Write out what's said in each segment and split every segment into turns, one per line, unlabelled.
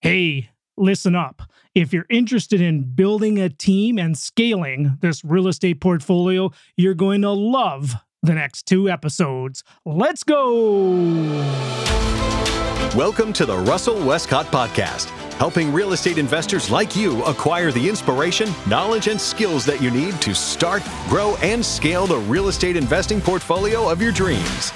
Hey, listen up. If you're interested in building a team and scaling this real estate portfolio, you're going to love the next 2 episodes. Let's go!
Welcome to the Russell Westcott Podcast, helping real estate investors like you acquire the inspiration, knowledge, and skills that you need to start, grow, and scale the real estate investing portfolio of your dreams.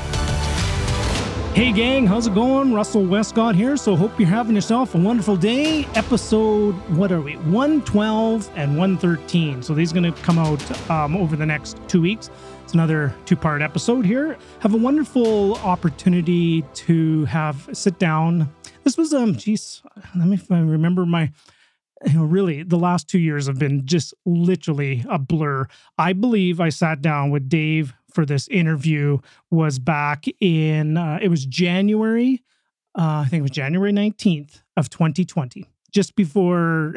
Hey gang, how's it going? Russell Westcott here. So hope you're having yourself a wonderful day. Episode, 112 and 113. So these are going to come out over the next 2 weeks. It's another 2-part episode here. Have a wonderful opportunity to sit down. This was, let me if I remember really, the last 2 years have been just literally a blur. I believe I sat down with Dave for this interview was back in, it was January, I think it was January 19th of 2020, just before,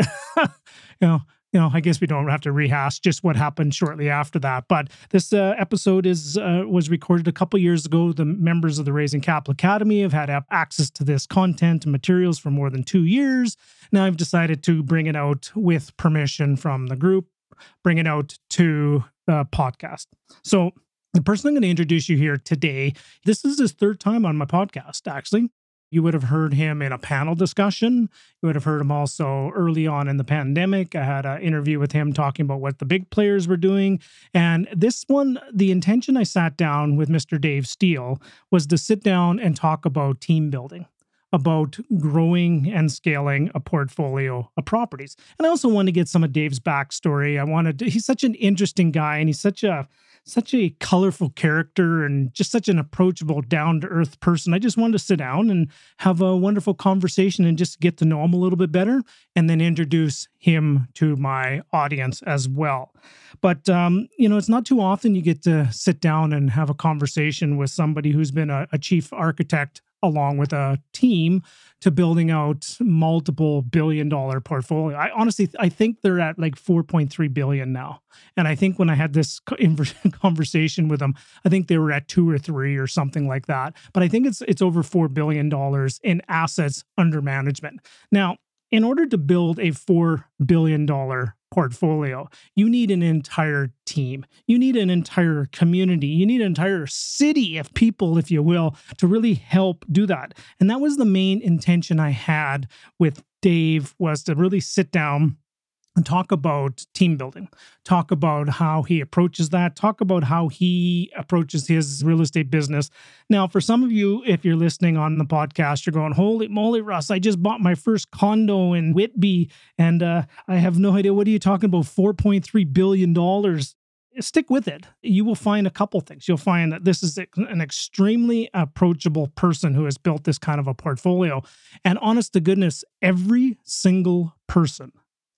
I guess we don't have to rehash just what happened shortly after that. But this episode was recorded a couple years ago. The members of the Raising Capital Academy have had access to this content and materials for more than 2 years. Now I've decided to bring it out with permission from the group, bring it out to the podcast. So the person I'm going to introduce you here today, this is his 3rd time on my podcast, actually. You would have heard him in a panel discussion. You would have heard him also early on in the pandemic. I had an interview with him talking about what the big players were doing. And this one, the intention I sat down with Mr. Dave Steele was to sit down and talk about team building, about growing and scaling a portfolio of properties. And I also wanted to get some of Dave's backstory. He's such an interesting guy, and he's such a colorful character and just such an approachable, down-to-earth person. I just wanted to sit down and have a wonderful conversation and just get to know him a little bit better and then introduce him to my audience as well. But, it's not too often you get to sit down and have a conversation with somebody who's been a chief architect along with a team to building out multiple billion-dollar portfolio. I think they're at like 4.3 billion now. And I think when I had this conversation with them, I think they were at 2 or 3 or something like that. But I think it's over $4 billion in assets under management. Now, in order to build a $4 billion portfolio, you need an entire team. You need an entire community. You need an entire city of people, if you will, to really help do that. And that was the main intention I had with Dave, was to really sit down and talk about team building, talk about how he approaches that, talk about how he approaches his real estate business. Now, for some of you, if you're listening on the podcast, you're going, holy moly, Russ, I just bought my first condo in Whitby, and I have no idea. What are you talking about? $4.3 billion. Stick with it. You will find a couple things. You'll find that this is an extremely approachable person who has built this kind of a portfolio. And honest to goodness, every single person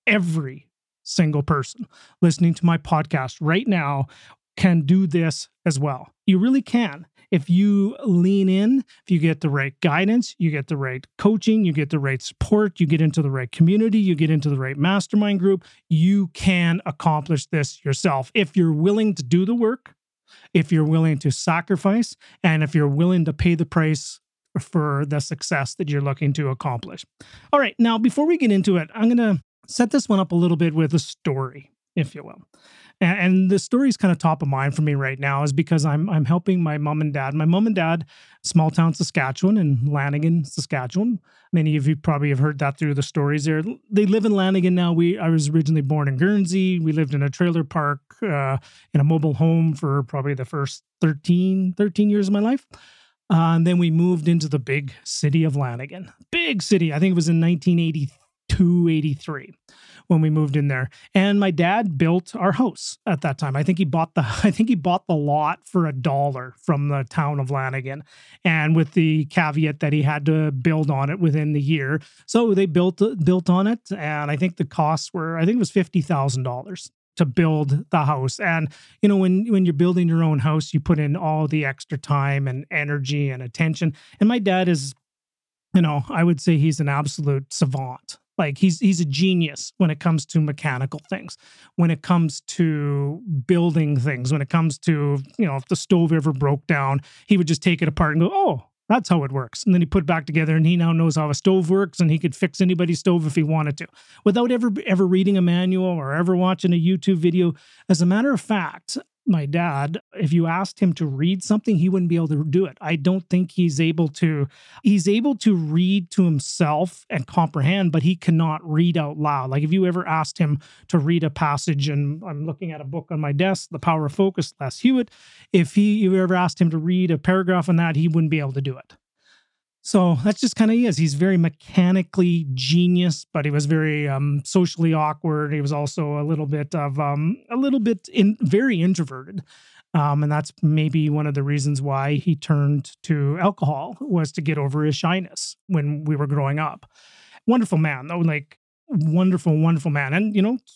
listening to my podcast right now can do this as well. You really can. If you lean in, if you get the right guidance, you get the right coaching, you get the right support, you get into the right community, you get into the right mastermind group, you can accomplish this yourself. If you're willing to do the work, if you're willing to sacrifice, and if you're willing to pay the price for the success that you're looking to accomplish. All right, now before we get into it, I'm going to set this one up a little bit with a story, if you will. And the story is kind of top of mind for me right now is because I'm helping my mom and dad. My mom and dad, small town Saskatchewan, in Lanigan, Saskatchewan. Many of you probably have heard that through the stories there. They live in Lanigan now. I was originally born in Guernsey. We lived in a trailer park, in a mobile home for probably the first 13 years of my life. And then we moved into the big city of Lanigan. Big city. I think it was in 1982, 83 when we moved in there. And my dad built our house at that time. I think he bought the lot for $1 from the town of Lanigan, and with the caveat that he had to build on it within the year. So they built on it, and I think the costs were, it was $50,000 to build the house. And, when you're building your own house, you put in all the extra time and energy and attention. And my dad is, I would say he's an absolute savant. Like he's a genius when it comes to mechanical things, when it comes to building things, when it comes to, if the stove ever broke down, he would just take it apart and go, oh, That's how it works. And then he put it back together, and he now knows how a stove works, and he could fix anybody's stove if he wanted to, without ever reading a manual or ever watching a YouTube video. As a matter of fact, my dad, if you asked him to read something, he wouldn't be able to do it. I don't think he's able to read to himself and comprehend, but he cannot read out loud. Like if you ever asked him to read a passage, and I'm looking at a book on my desk, The Power of Focus, Les Hewitt, if you ever asked him to read a paragraph on that, he wouldn't be able to do it. So that's just kind of he is. He's very mechanically genius, but he was very socially awkward. He was also very introverted. And that's maybe one of the reasons why he turned to alcohol, was to get over his shyness when we were growing up. Wonderful man, though, like wonderful, wonderful man. And,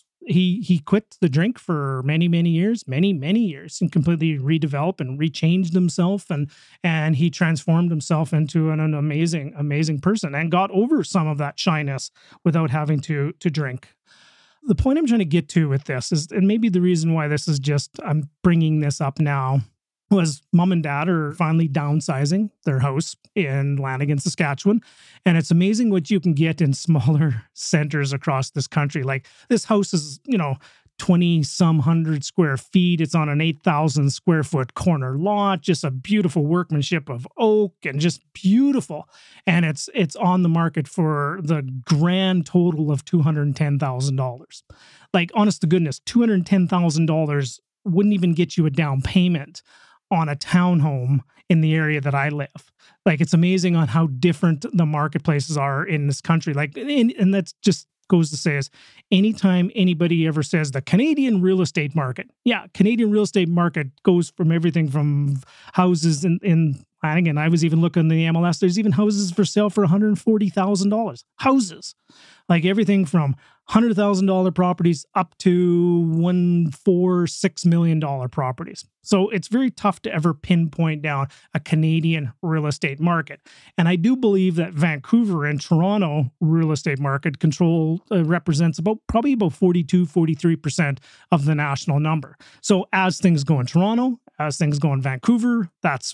he quit the drink for many, many years, and completely redeveloped and rechanged himself. And he transformed himself into an amazing, amazing person, and got over some of that shyness without having to drink. The point I'm trying to get to with this is, and maybe the reason why I'm bringing this up now, was mom and dad are finally downsizing their house in Lanigan, Saskatchewan. And it's amazing what you can get in smaller centers across this country. Like this house is, 20 some hundred square feet. It's on an 8,000 square foot corner lot, just a beautiful workmanship of oak and just beautiful. And it's on the market for the grand total of $210,000. Like, honest to goodness, $210,000 wouldn't even get you a down payment on a townhome in the area that I live. Like, it's amazing on how different the marketplaces are in this country. Like, and that's just goes to say is, anytime anybody ever says the Canadian real estate market, Canadian real estate market goes from everything from houses in Lanigan. I was even looking in the MLS. There's even houses for sale for $140,000. Houses. Like everything from $100,000 properties up to $1.46 million properties. So it's very tough to ever pinpoint down a Canadian real estate market. And I do believe that Vancouver and Toronto real estate market represents probably about 42, 43% of the national number. So as things go in Toronto, as things go in Vancouver, that's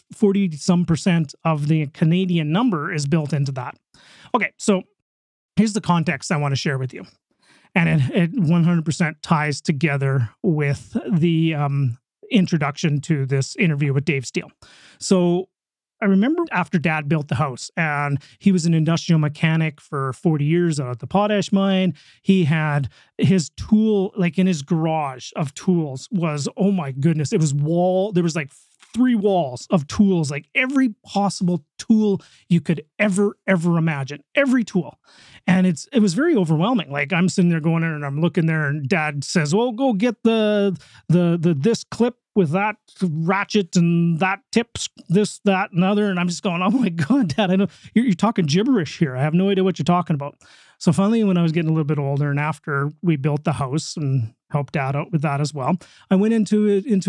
40% of the Canadian number is built into that. Okay, so here's the context I want to share with you. And it 100% ties together with the introduction to this interview with Dave Steele. So I remember after Dad built the house, and he was an industrial mechanic for 40 years out at the potash mine. He had his tool, like in his garage of tools was, oh my goodness, there was like 3 walls of tools, like every possible tool you could ever imagine, every tool. And it was very overwhelming. Like I'm sitting there going in and I'm looking there, and Dad says, well, go get the this clip with that ratchet and that tips, this, that, and other. And I'm just going, oh my God, Dad, I know you're talking gibberish here. I have no idea what you're talking about. So finally, when I was getting a little bit older, and after we built the house and helped Dad out with that as well, I went into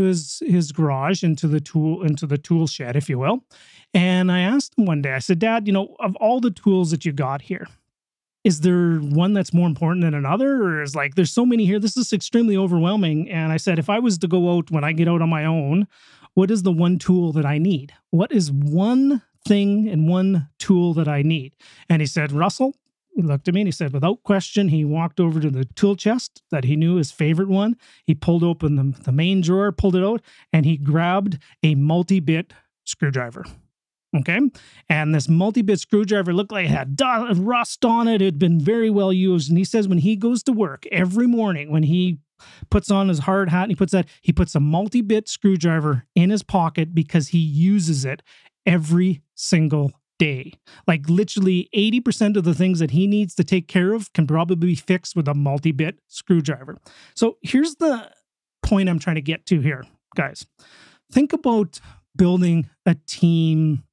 his garage, into the tool shed, if you will. And I asked him one day, I said, Dad, of all the tools that you got here, is there one that's more important than another? Or is like, there's so many here, this is extremely overwhelming. And I said, if I was to go out when I get out on my own, what is the one tool that I need? What is one thing and one tool that I need? And he said, Russell, he looked at me and he said, without question, he walked over to the tool chest that he knew his favorite one. He pulled open the main drawer, pulled it out, and he grabbed a multi-bit screwdriver. Okay. And this multi-bit screwdriver looked like it had rust on it. It had been very well used. And he says when he goes to work every morning, when he puts on his hard hat and he puts a multi-bit screwdriver in his pocket because he uses it every single day. Like literally 80% of the things that he needs to take care of can probably be fixed with a multi-bit screwdriver. So here's the point I'm trying to get to here, guys. Think about building a team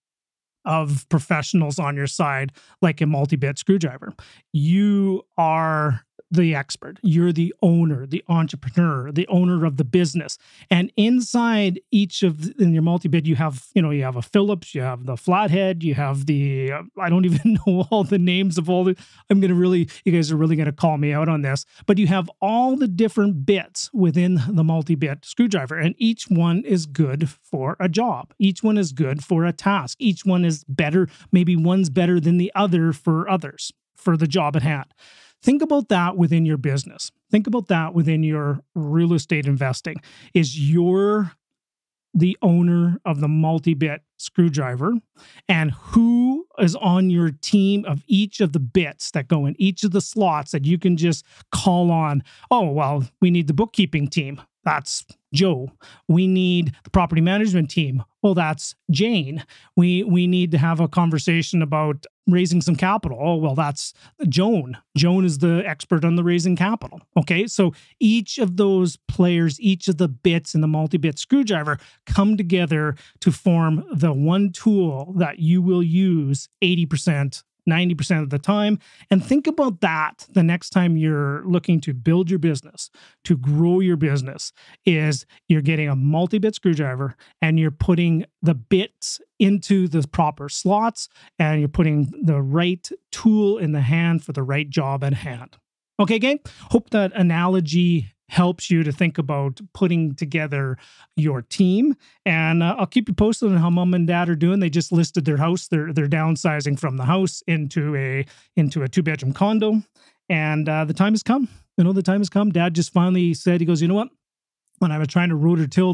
of professionals on your side, like a multi-bit screwdriver. You are the expert. You're the owner, the entrepreneur, the owner of the business. And inside in your multi-bid, you have a Phillips, you have the flathead, you have the, I don't even know all the names of all the, you guys are really going to call me out on this, but you have all the different bits within the multi-bit screwdriver, and each one is good for a job. Each one is good for a task. Each one is better. Maybe one's better than the other for others, for the job at hand. Think about that within your business. Think about that within your real estate investing. Is you're the owner of the multi-bit screwdriver, and who is on your team of each of the bits that go in each of the slots that you can just call on? Oh, well, we need the bookkeeping team. That's Joe. We need the property management team. Oh, that's Jane. We need to have a conversation about raising some capital. Oh, well, that's Joan. Joan is the expert on the raising capital. Okay, so each of those players, each of the bits in the multi-bit screwdriver come together to form the one tool that you will use 80%, 90% of the time. And think about that the next time you're looking to build your business, to grow your business, is you're getting a multi-bit screwdriver and you're putting the bits into the proper slots and you're putting the right tool in the hand for the right job at hand. Okay, gang? Hope that analogy helps you to think about putting together your team. And I'll keep you posted on how mom and dad are doing. They just listed their house. They're downsizing from the house into a 2-bedroom condo. And the time has come. The time has come. Dad just finally said, he goes, you know what? When I was trying to rototill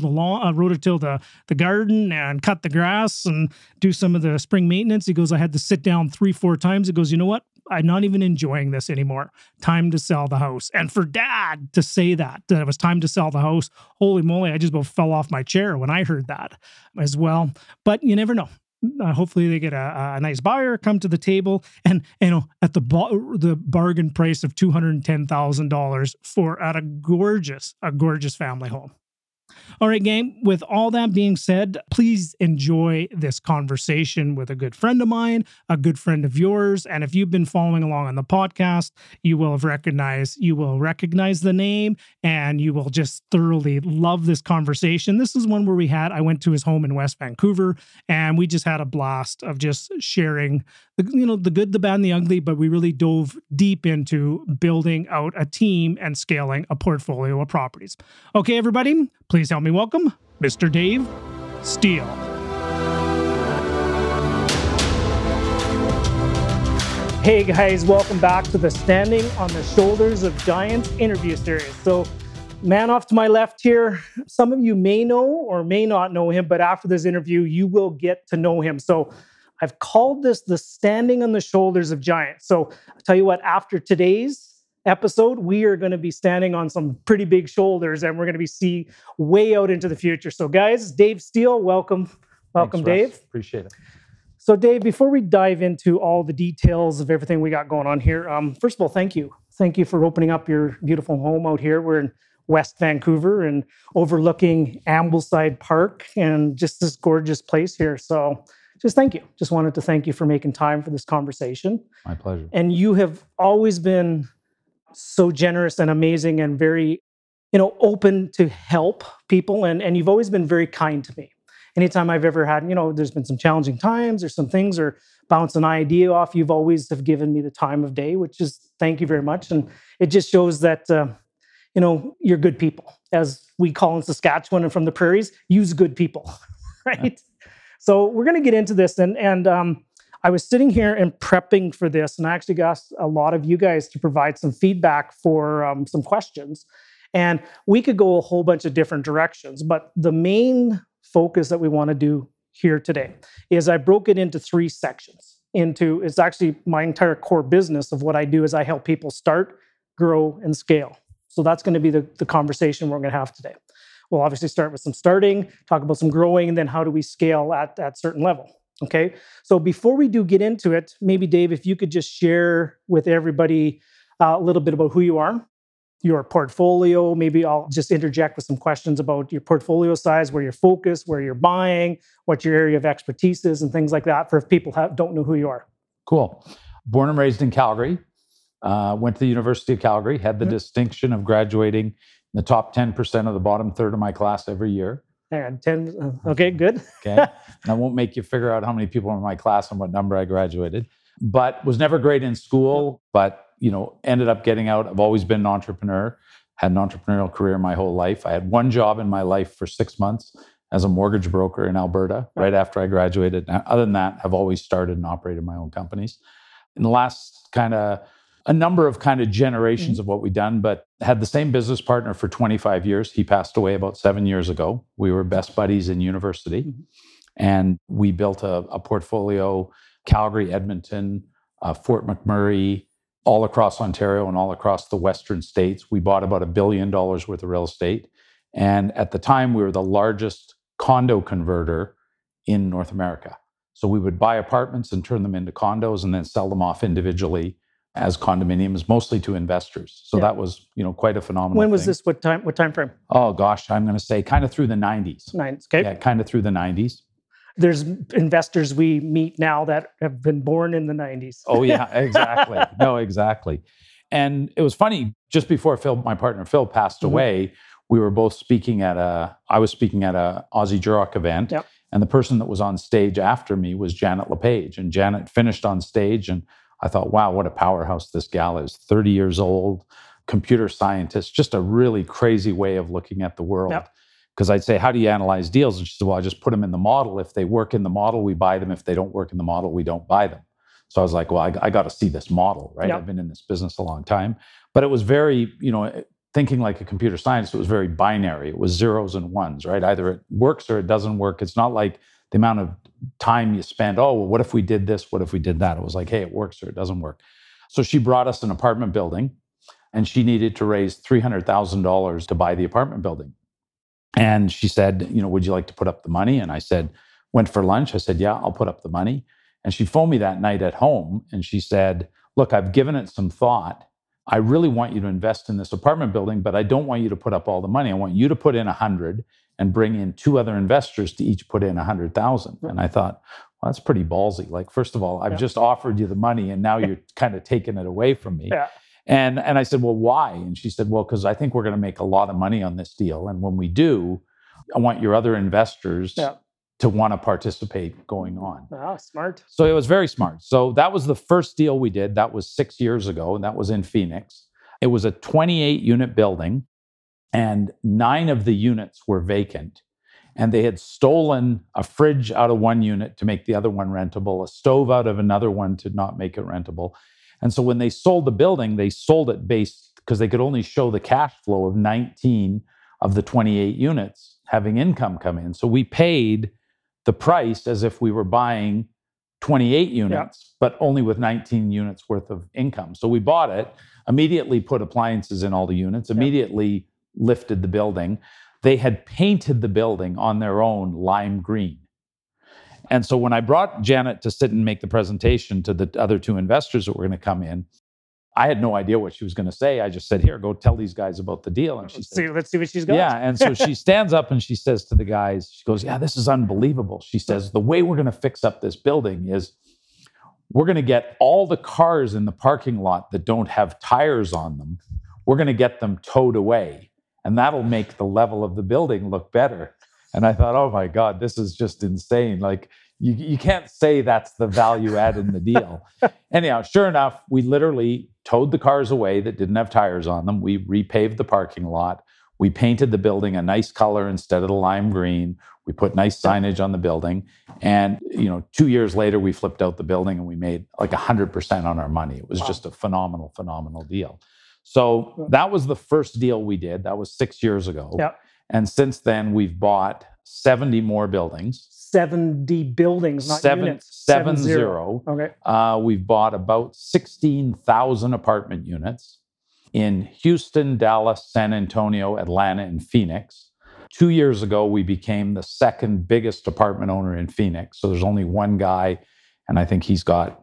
the garden and cut the grass and do some of the spring maintenance, he goes, I had to sit down 3-4 times. He goes, you know what? I'm not even enjoying this anymore. Time to sell the house. And for Dad to say that it was time to sell the house, holy moly, I just about fell off my chair when I heard that as well. But you never know. Hopefully they get a nice buyer, come to the table, and at the bargain price of $210,000 for a gorgeous family home. All right, gang, with all that being said, please enjoy this conversation with a good friend of mine, a good friend of yours. And if you've been following along on the podcast, you will recognize the name, and you will just thoroughly love this conversation. This is one where I went to his home in West Vancouver, and we just had a blast of just sharing the good, the bad, and the ugly, but we really dove deep into building out a team and scaling a portfolio of properties. Okay, everybody, please help me welcome Mr. Dave Steele. Hey guys, welcome back to the Standing on the Shoulders of Giants interview series. So, man off to my left here, some of you may know or may not know him, but after this interview, you will get to know him. So, I've called this the Standing on the Shoulders of Giants. So, I'll tell you what, after today's episode, we are going to be standing on some pretty big shoulders, and we're going to be seeing way out into the future. So guys, Dave Steele, welcome. Welcome,
Thanks,
Dave.
Russ. Appreciate it.
So Dave, before we dive into all the details of everything we got going on here, first of all, thank you. Thank you for opening up your beautiful home out here. We're in West Vancouver and overlooking Ambleside Park and just this gorgeous place here. So just thank you. Just wanted to thank you for making time for this conversation.
My pleasure.
And you have always been so generous and amazing and very, open to help people. And you've always been very kind to me. Anytime I've ever had, there's been some challenging times or some things or bounce an idea off, you've always have given me the time of day, which is thank you very much. And it just shows that, you're good people. As we call in Saskatchewan and from the prairies, use good people, right? So we're going to get into this. And I was sitting here and prepping for this, and I actually asked a lot of you guys to provide some feedback for some questions. And we could go a whole bunch of different directions, but the main focus that we want to do here today is I broke it into 3 sections. It's actually my entire core business of what I do is I help people start, grow, and scale. So that's going to be the conversation we're going to have today. We'll obviously start with some starting, talk about some growing, and then how do we scale at that certain level. Okay, so before we do get into it, maybe Dave, if you could just share with everybody a little bit about who you are, your portfolio. Maybe I'll just interject with some questions about your portfolio size, where you're focused, where you're buying, what your area of expertise is, and things like that for if people don't know who you are.
Cool. Born and raised in Calgary. Went to the University of Calgary, had the distinction of graduating in the top 10% of the bottom third of my class every year.
And 10, okay, good.
Okay. And I won't make you figure out how many people were in my class and what number I graduated, but was never great in school, but, ended up getting out. I've always been an entrepreneur, had an entrepreneurial career my whole life. I had one job in my life for 6 months as a mortgage broker in Alberta right after I graduated. Other than that, I've always started and operated my own companies. In the last a number of generations of what we've done, but had the same business partner for 25 years. He passed away about 7 years ago. We were best buddies in university. And we built a portfolio, Calgary, Edmonton, Fort McMurray, all across Ontario and all across the Western states. We bought about $1 billion worth of real estate. And at the time, we were the largest condo converter in North America. So we would buy apartments and turn them into condos and then sell them off individually as condominiums, mostly to investors. So that was, quite a phenomenal
When was
thing.
this? What time frame?
Oh gosh, I'm going to say kind of through the 90s.
Okay.
Yeah, kind of through the 90s.
There's investors we meet now that have been born in the 90s.
Oh yeah, exactly. No, exactly. And it was funny, just before my partner Phil passed away, we were both speaking I was speaking at a Aussie Duroc event.
Yep.
And the person that was on stage after me was Janet LePage. And Janet finished on stage, and I thought, wow, what a powerhouse this gal is. 30 years old, computer scientist, just a really crazy way of looking at the world. Because I'd say, how do you analyze deals? And she said, well, I just put them in the model. If they work in the model, we buy them. If they don't work in the model, we don't buy them. So I was like, well, I got to see this model, right? I've been in this business a long time. But it was very, thinking like a computer scientist, it was very binary. It was zeros and ones, right? Either it works or it doesn't work. It's not like the amount of time you spend, oh, well, what if we did this? What if we did that? It was like, hey, it works or it doesn't work. So she brought us an apartment building, and she needed to raise $300,000 to buy the apartment building. And she said, would you like to put up the money? And I said, went for lunch. I said, yeah, I'll put up the money. And she phoned me that night at home, and she said, look, I've given it some thought. I really want you to invest in this apartment building, but I don't want you to put up all the money. I want you to put in 100 and bring in 2 other investors to each put in 100,000. And I thought, well, that's pretty ballsy. Like, first of all, I've just offered you the money, and now you're kind of taking it away from me.
Yeah.
And I said, well, why? And she said, well, because I think we're going to make a lot of money on this deal. And when we do, I want your other investors to want to participate going on.
Wow, smart.
So it was very smart. So that was the first deal we did. That was 6 years ago, and that was in Phoenix. It was a 28-unit building, and 9 of the units were vacant. And they had stolen a fridge out of one unit to make the other one rentable, a stove out of another one to not make it rentable. And so when they sold the building, they sold it based, because they could only show the cash flow of 19 of the 28 units having income come in. So we paid the price as if we were buying 28 units, but only with 19 units worth of income. So we bought it, immediately put appliances in all the units, immediately lifted the building. They had painted the building on their own lime green. And so when I brought Janet to sit and make the presentation to the other 2 investors that were going to come in, I had no idea what she was going to say. I just said, here, go tell these guys about the deal. And she said,
let's see what she's got.
Yeah. And so she stands up and she says to the guys, she goes, yeah, this is unbelievable. She says, the way we're going to fix up this building is we're going to get all the cars in the parking lot that don't have tires on them. We're going to get them towed away. And that'll make the level of the building look better. And I thought, oh my God, this is just insane. Like, you can't say that's the value add in the deal. Anyhow, sure enough, we literally towed the cars away that didn't have tires on them. We repaved the parking lot. We painted the building a nice color instead of the lime green. We put nice signage on the building. And, 2 years later, we flipped out the building and we made like 100% on our money. It was just a phenomenal, phenomenal deal. So that was the first deal we did. That was 6 years ago.
Yeah.
And since then, we've bought 70 more buildings.
70 buildings, not units.
70.
Okay.
We've bought about 16,000 apartment units in Houston, Dallas, San Antonio, Atlanta, and Phoenix. 2 years ago, we became the second biggest apartment owner in Phoenix. So there's only one guy, and I think he's got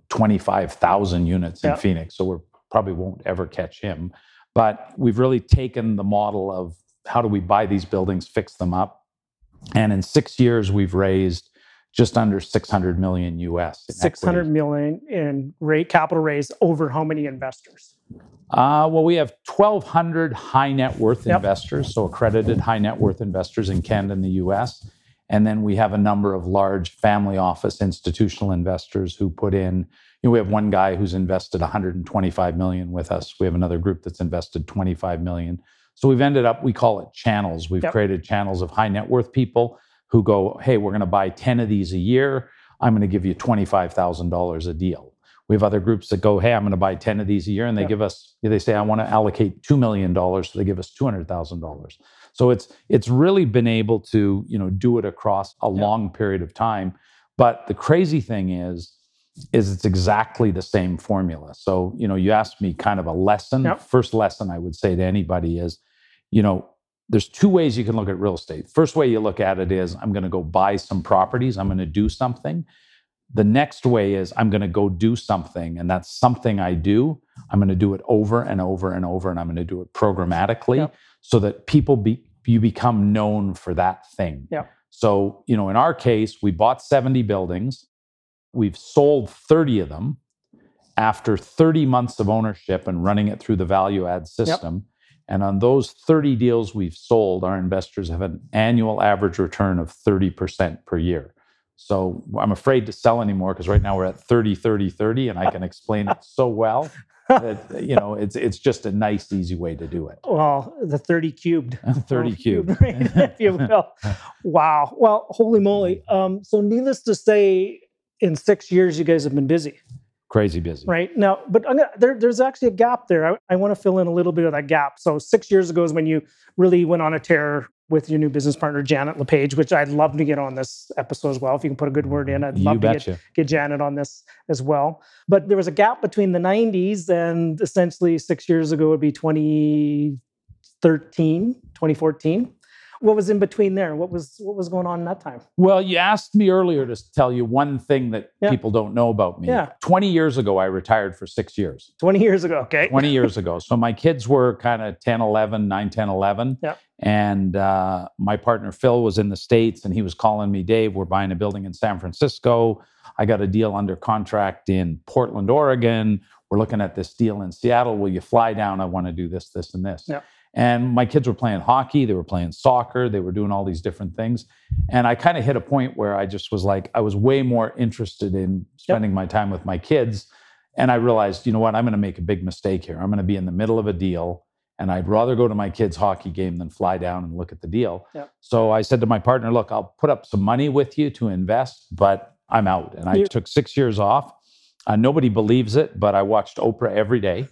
25,000 units in Phoenix. So we probably won't ever catch him. But we've really taken the model of how do we buy these buildings, fix them up. And in 6 years, we've raised just under 600 million US.
600 million in capital raise over how many investors?
Well, we have 1,200 high net worth investors, so accredited high net worth investors in Canada and the US. And then we have a number of large family office institutional investors who put in, we have one guy who's invested 125 million with us. We have another group that's invested 25 million. So we've ended up, we call it channels. We've created channels of high net worth people who go, hey, we're going to buy 10 of these a year. I'm going to give you $25,000 a deal. We have other groups that go, hey, I'm going to buy 10 of these a year. And they give us, they say, I want to allocate $2 million. So they give us $200,000. So it's really been able to, do it across a long period of time. But the crazy thing is it's exactly the same formula. So, you asked me kind of a lesson. First lesson I would say to anybody is, there's two ways you can look at real estate. First way you look at it is, I'm going to go buy some properties. I'm going to do something. The next way is, I'm going to go do something. And that's something I do. I'm going to do it over and over and over. And I'm going to do it programmatically so that you become known for that thing. So, in our case, we bought 70 buildings. We've sold 30 of them after 30 months of ownership and running it through the value add system. And on those 30 deals we've sold, our investors have an annual average return of 30% per year. So I'm afraid to sell anymore because right now we're at 30, 30, 30, and I can explain it so well that, it's just a nice, easy way to do it.
Well, the 30 cubed.
30 cubed.
Right, if you will. Wow. Well, holy moly. So needless to say, in 6 years, you guys have been busy.
Crazy busy.
Right. Now, but there's actually a gap there. I want to fill in a little bit of that gap. So 6 years ago is when you really went on a tear with your new business partner, Janet LePage, which I'd love to get on this episode as well. If you can put a good word in, I'd love to get Janet on this as well. But there was a gap between the 90s and essentially 6 years ago would be 2014. What was in between there? What was going on in that time?
Well, you asked me earlier to tell you one thing that people don't know about me. 20 years ago, I retired for 6 years.
20 years ago, okay.
20 years ago. So my kids were kind of 10, 11, 9, 10, 11. And my partner, Phil, was in the States, and he was calling me, Dave, we're buying a building in San Francisco. I got a deal under contract in Portland, Oregon. We're looking at this deal in Seattle. Will you fly down? I want to do this, this, and this. And my kids were playing hockey, they were playing soccer, they were doing all these different things. And I kind of hit a point where I just was like, I was way more interested in spending my time with my kids. And I realized, you know what, I'm going to make a big mistake here. I'm going to be in the middle of a deal, and I'd rather go to my kids' hockey game than fly down and look at the deal. So I said to my partner, look, I'll put up some money with you to invest, but I'm out. And I took 6 years off. Nobody believes it, but I watched Oprah every day.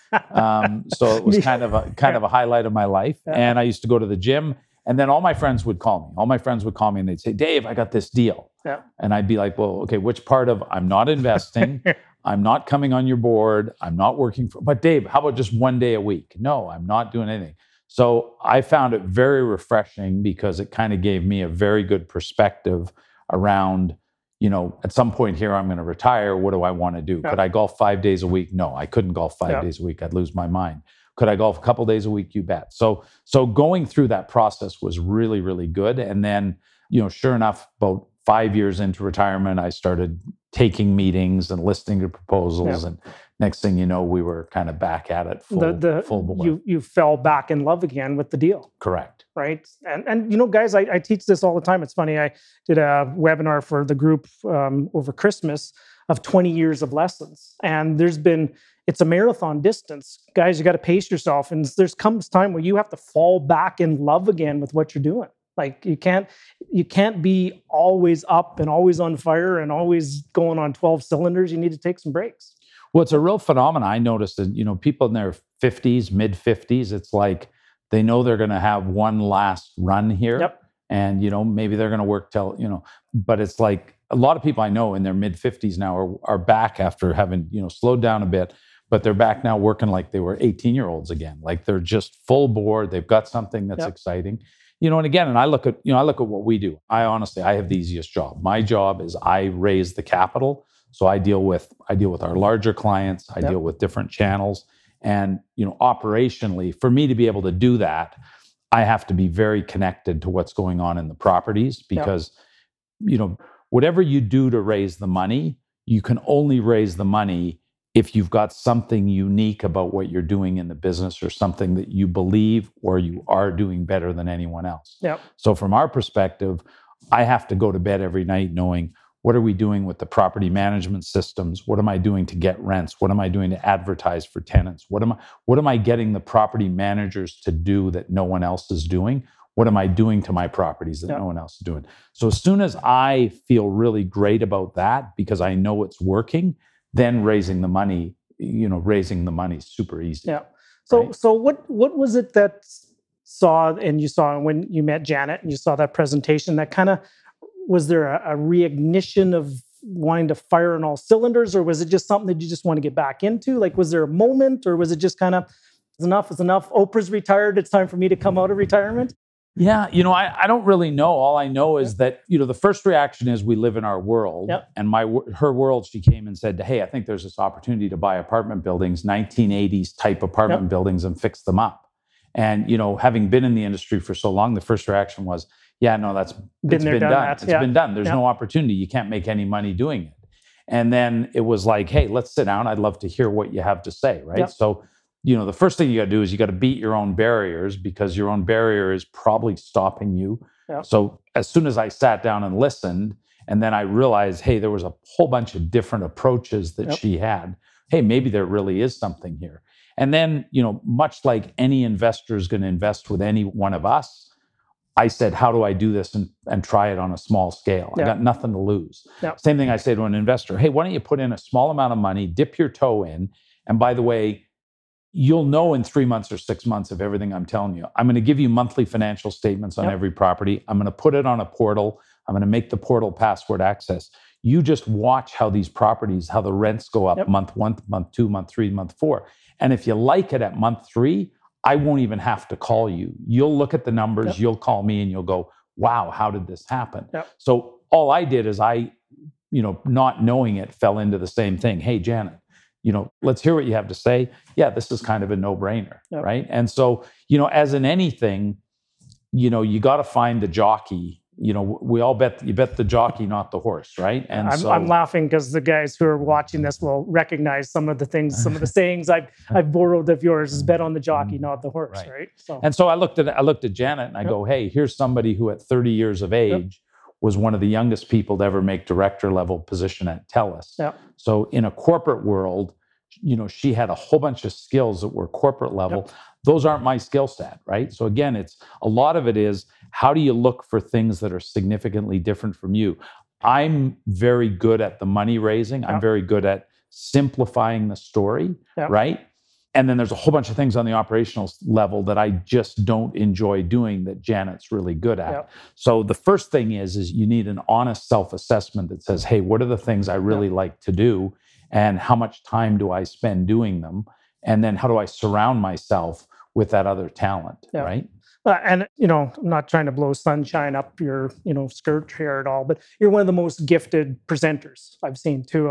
So it was kind of a highlight of my life. And I used to go to the gym, and then all my friends would call me. All my friends would call me and they'd say, Dave, I got this deal. And I'd be like, well, okay, which part of I'm not investing? I'm not coming on your board. I'm not working for, but Dave, how about just 1 day a week? No, I'm not doing anything. So I found it very refreshing because it kind of gave me a very good perspective around, at some point here, I'm going to retire. What do I want to do? Could I golf 5 days a week? No, I couldn't golf 5 days a week. I'd lose my mind. Could I golf a couple days a week? You bet. So going through that process was really, really good. And then, sure enough, about 5 years into retirement, I started taking meetings and listening to proposals. And next thing you know, we were kind of back at it full bore.
You fell back in love again with the deal.
Correct.
Right. And guys, I teach this all the time. It's funny. I did a webinar for the group over Christmas of 20 years of lessons. And it's a marathon distance. Guys, you got to pace yourself. And comes time where you have to fall back in love again with what you're doing. Like you can't be always up and always on fire and always going on 12 cylinders. You need to take some breaks.
Well, it's a real phenomenon. I noticed that, people in their 50s, mid 50s, it's like they know they're going to have one last run here. And, maybe they're going to work till, but it's like a lot of people I know in their mid 50s now are back after having, slowed down a bit, but they're back now working like they were 18-year-olds again. Like they're just full bore. They've got something that's exciting. And again, and I look at what we do. I have the easiest job. My job is I raise the capital. So I deal with our larger clients. I deal with different channels. And, operationally, for me to be able to do that, I have to be very connected to what's going on in the properties because, whatever you do to raise the money, you can only raise the money if you've got something unique about what you're doing in the business or something that you believe or you are doing better than anyone else.
Yep.
So from our perspective, I have to go to bed every night knowing, what are we doing with the property management systems? What am I doing to get rents? What am I doing to advertise for tenants? What am I getting the property managers to do that no one else is doing? What am I doing to my properties that no one else is doing? So as soon as I feel really great about that, because I know it's working, then raising the money is super easy.
Yeah. So
right?
So what was it that you saw when you met Janet and you saw that presentation that kind of, was there a reignition of wanting to fire on all cylinders, or was it just something that you just want to get back into? Like, was there a moment, or was it just kind of, enough is enough? Oprah's retired. It's time for me to come out of retirement.
Yeah, I don't really know. All I know is that, the first reaction is we live in our world.
Yep.
And her world, she came and said, hey, I think there's this opportunity to buy apartment buildings, 1980s type apartment buildings, and fix them up. And, having been in the industry for so long, the first reaction was, yeah, no, it's been done. It's been done. There's no opportunity. You can't make any money doing it. And then it was like, hey, let's sit down. I'd love to hear what you have to say, right?
Yep.
So, the first thing you got to do is you got to beat your own barriers, because your own barrier is probably stopping you.
Yep.
So as soon as I sat down and listened, and then I realized, hey, there was a whole bunch of different approaches that she had. Hey, maybe there really is something here. And then, much like any investor is going to invest with any one of us, I said, how do I do this and try it on a small scale? I got nothing to lose. Same thing I say to an investor. Hey, why don't you put in a small amount of money, dip your toe in, and by the way, you'll know in 3 months or 6 months of everything I'm telling you. I'm going to give you monthly financial statements on every property. I'm going to put it on a portal. I'm going to make the portal password access. You just watch how these properties, how the rents go up month 1, month 2, month 3, month 4. And if you like it at month 3, I won't even have to call you. You'll look at the numbers, you'll call me, and you'll go, wow, how did this happen? So all I did is not knowing it, fell into the same thing. Hey, Janet, let's hear what you have to say. Yeah, this is kind of a no-brainer, right? And so, as in anything, you got to find the jockey. We all bet the jockey, not the horse, right? And
I'm laughing because the guys who are watching this will recognize some of the things, some of the sayings I've borrowed of yours is bet on the jockey, not the horse, right?
So I looked at Janet and I go, hey, here's somebody who at 30 years of age was one of the youngest people to ever make director level position at TELUS. So in a corporate world, she had a whole bunch of skills that were corporate level. Those aren't my skill set, right? So again, it's a lot of it is, how do you look for things that are significantly different from you? I'm very good at the money raising. I'm very good at simplifying the story, right? And then there's a whole bunch of things on the operational level that I just don't enjoy doing that Janet's really good at. So the first thing is you need an honest self-assessment that says, hey, what are the things I really like to do? And how much time do I spend doing them? And then how do I surround myself with that other talent, right?
And, I'm not trying to blow sunshine up your, skirt here at all, but you're one of the most gifted presenters I've seen too,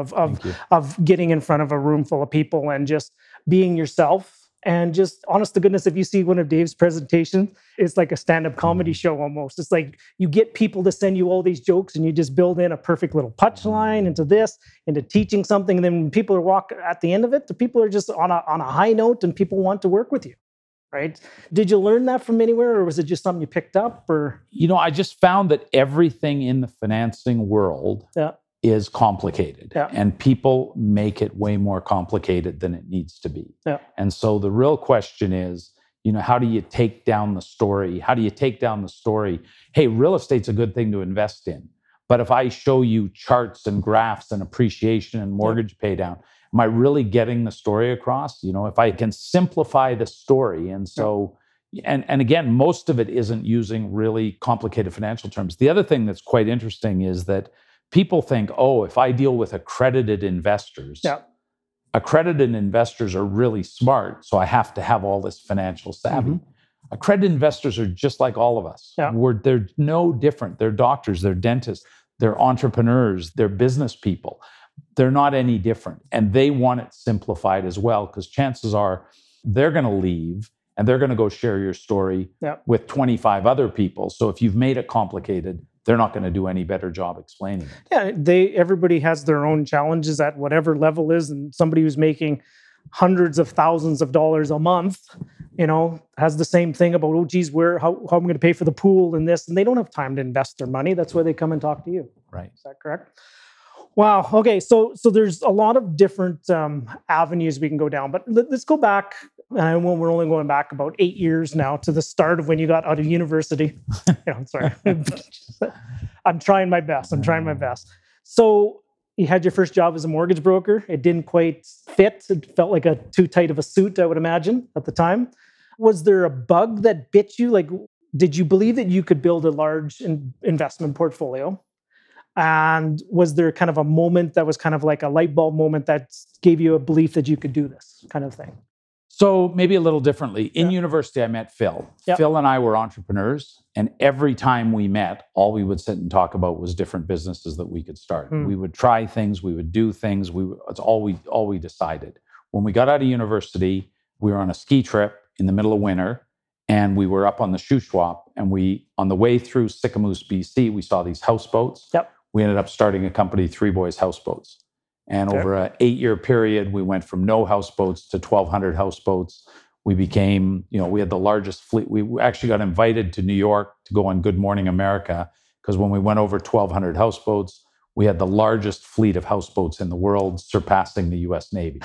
of getting in front of a room full of people and just being yourself. And just honest to goodness, if you see one of Dave's presentations, it's like a stand-up comedy show almost. It's like you get people to send you all these jokes and you just build in a perfect little punchline into teaching something. And then when people are walking at the end of it, the people are just on a high note and people want to work with you. Right? Did you learn that from anywhere, or was it just something you picked up? Or
I just found that everything in the financing world is complicated, and people make it way more complicated than it needs to be. And so the real question is, how do you take down the story? How do you take down the story? Hey, real estate's a good thing to invest in, but if I show you charts and graphs and appreciation and mortgage pay down, am I really getting the story across? If I can simplify the story. And so, and again, most of it isn't using really complicated financial terms. The other thing that's quite interesting is that people think, oh, if I deal with accredited investors, accredited investors are really smart, so I have to have all this financial savvy. Accredited investors are just like all of us. They're no different. They're doctors, they're dentists, they're entrepreneurs, they're business people. They're not any different. And they want it simplified as well, because chances are they're going to leave and they're going to go share your story with 25 other people. So if you've made it complicated, they're not going to do any better job explaining it.
Yeah, everybody has their own challenges at whatever level is, and somebody who's making hundreds of thousands of dollars a month, has the same thing about, oh, geez, how am I going to pay for the pool and this? And they don't have time to invest their money. That's why they come and talk to you.
Right.
Is that correct? Wow. Okay. So there's a lot of different avenues we can go down, but let's go back. And we're only going back about 8 years now to the start of when you got out of university. Sorry. I'm trying my best. So you had your first job as a mortgage broker. It didn't quite fit. It felt like too tight of a suit, I would imagine, at the time. Was there a bug that bit you? Like, did you believe that you could build a large investment portfolio? And was there kind of a moment that was kind of like a light bulb moment that gave you a belief that you could do this kind of thing?
So maybe a little differently. In university, I met Phil.
Yep.
Phil and I were entrepreneurs. And every time we met, all we would sit and talk about was different businesses that we could start. We would try things. We would do things. It's all we decided. When we got out of university, we were on a ski trip in the middle of winter. And we were up on the Shuswap. And on the way through Sicamous, BC, we saw these houseboats.
Yep.
We ended up starting a company, Three Boys Houseboats. And over an 8-year period, we went from no houseboats to 1,200 houseboats. We became, we had the largest fleet. We actually got invited to New York to go on Good Morning America, because when we went over 1,200 houseboats, we had the largest fleet of houseboats in the world, surpassing the U.S. Navy.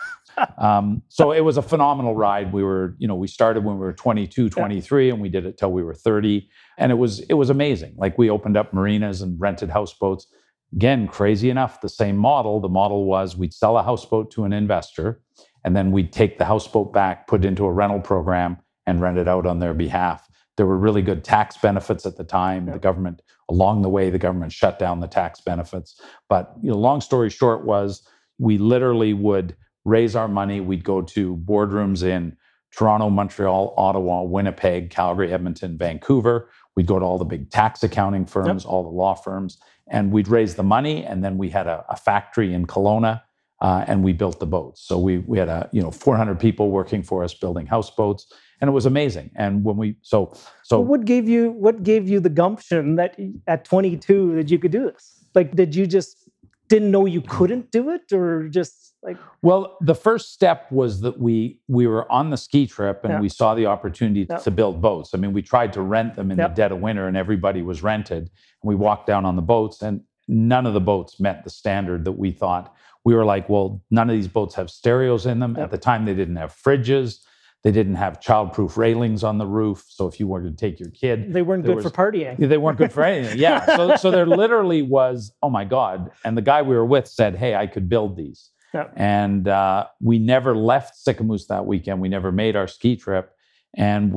So it was a phenomenal ride. We started when we were 22, 23, and we did it till we were 30. And it was amazing. Like, we opened up marinas and rented houseboats. Again, crazy enough, the same model. The model was we'd sell a houseboat to an investor, and then we'd take the houseboat back, put it into a rental program, and rent it out on their behalf. There were really good tax benefits at the time. The government, along the way, shut down the tax benefits. But long story short was, we literally would raise our money. We'd go to boardrooms in Toronto, Montreal, Ottawa, Winnipeg, Calgary, Edmonton, Vancouver. We'd go to all the big tax accounting firms, all the law firms, and we'd raise the money. And then we had a factory in Kelowna, and we built the boats. So we had 400 people working for us building houseboats, and it was amazing. And when what gave you the gumption that at 22 that you could do this? Like, did you just didn't know you couldn't do it, or just like? Well, the first step was that we were on the ski trip, and we saw the opportunity to build boats. I mean, we tried to rent them in the dead of winter, and everybody was rented. And we walked down on the boats, and none of the boats met the standard that we thought. We were like, well, none of these boats have stereos in them. At the time, they didn't have fridges. They didn't have childproof railings on the roof. So if you wanted to take your kid,
they weren't good for partying.
They weren't good for anything. Yeah. So there literally was, oh my God. And the guy we were with said, hey, I could build these. Yep. And we never left Sicamous that weekend. We never made our ski trip. And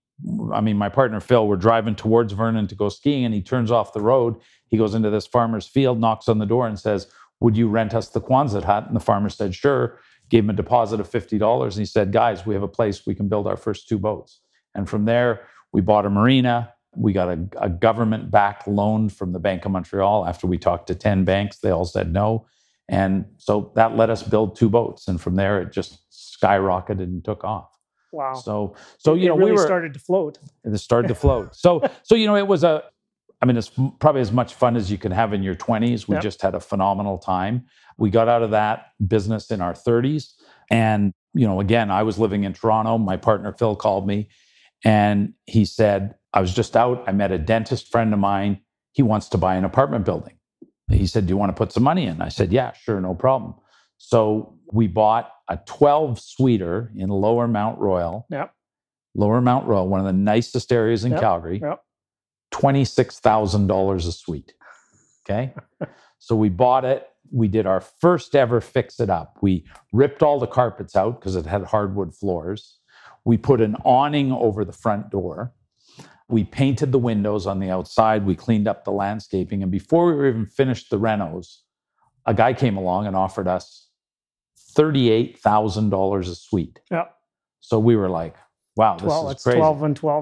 my partner, Phil, we're driving towards Vernon to go skiing, and he turns off the road. He goes into this farmer's field, knocks on the door and says, would you rent us the Quonset hut? And the farmer said, sure. Gave him a deposit of $50. And he said, guys, we have a place we can build our first 2 boats. And from there, we bought a marina. We got a government-backed loan from the Bank of Montreal. After we talked to 10 banks, they all said no. And so that let us build 2 boats. And from there, it just skyrocketed and took off.
Wow.
So
we started to float.
It started to float. So it was it's probably as much fun as you can have in your 20s. We just had a phenomenal time. We got out of that business in our 30s. And, again, I was living in Toronto. My partner, Phil, called me, and he said, I was just out. I met a dentist friend of mine. He wants to buy an apartment building. He said, do you want to put some money in? I said, yeah, sure, no problem. So we bought a 12-suiter in Lower Mount Royal.
Yep.
Lower Mount Royal, one of the nicest areas in Calgary.
Yep.
$26,000 a suite. Okay. So we bought it. We did our first ever fix it up. We ripped all the carpets out because it had hardwood floors. We put an awning over the front door. We painted the windows on the outside. We cleaned up the landscaping. And before we were even finished the renos, a guy came along and offered us $38,000 a suite.
Yeah.
So we were like, wow, this is crazy.
12 and 12,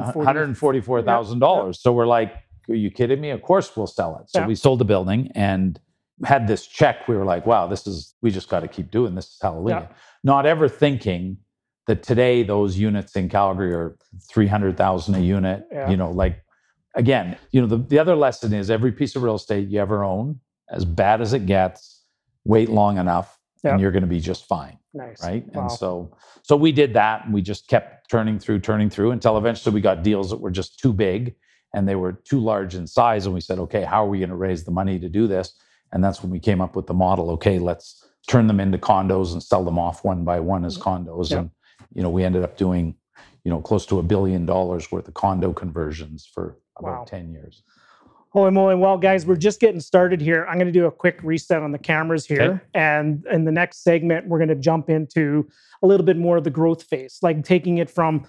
$144,000.
So we're like, are you kidding me? Of course we'll sell it. So we sold the building and had this check. We were like, wow, we just got to keep doing this. Is hallelujah. Yeah. Not ever thinking that today those units in Calgary are $300,000 a unit, like again, the other lesson is every piece of real estate you ever own, as bad as it gets, wait long enough and you're going to be just fine.
Nice.
Right.
Wow.
And so we did that, and we just kept turning through until eventually we got deals that were just too big and they were too large in size. And we said, okay, how are we going to raise the money to do this? And that's when we came up with the model. Okay, let's turn them into condos and sell them off one by one as condos. And, we ended up doing, close to $1 billion worth of condo conversions for about 10 years.
Holy moly. Well, guys, we're just getting started here. I'm going to do a quick reset on the cameras here. Okay. And in the next segment, we're going to jump into a little bit more of the growth phase, like taking it from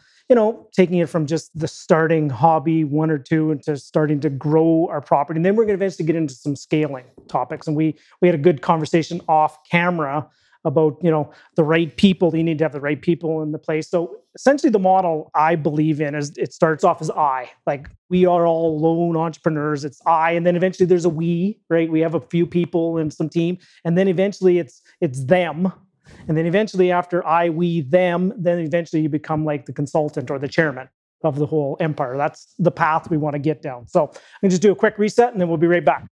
just the starting hobby, one or two, into starting to grow our property. And then we're going to eventually get into some scaling topics. And we had a good conversation off camera about, the right people. You need to have the right people in the place. So essentially the model I believe in is it starts off as I. Like, we are all lone entrepreneurs. It's I. And then eventually there's a we, right? We have a few people and some team. And then eventually it's them. And then eventually after I, we, them, then eventually you become like the consultant or the chairman of the whole empire. That's the path we want to get down. So I'm going to just do a quick reset and then we'll be right back.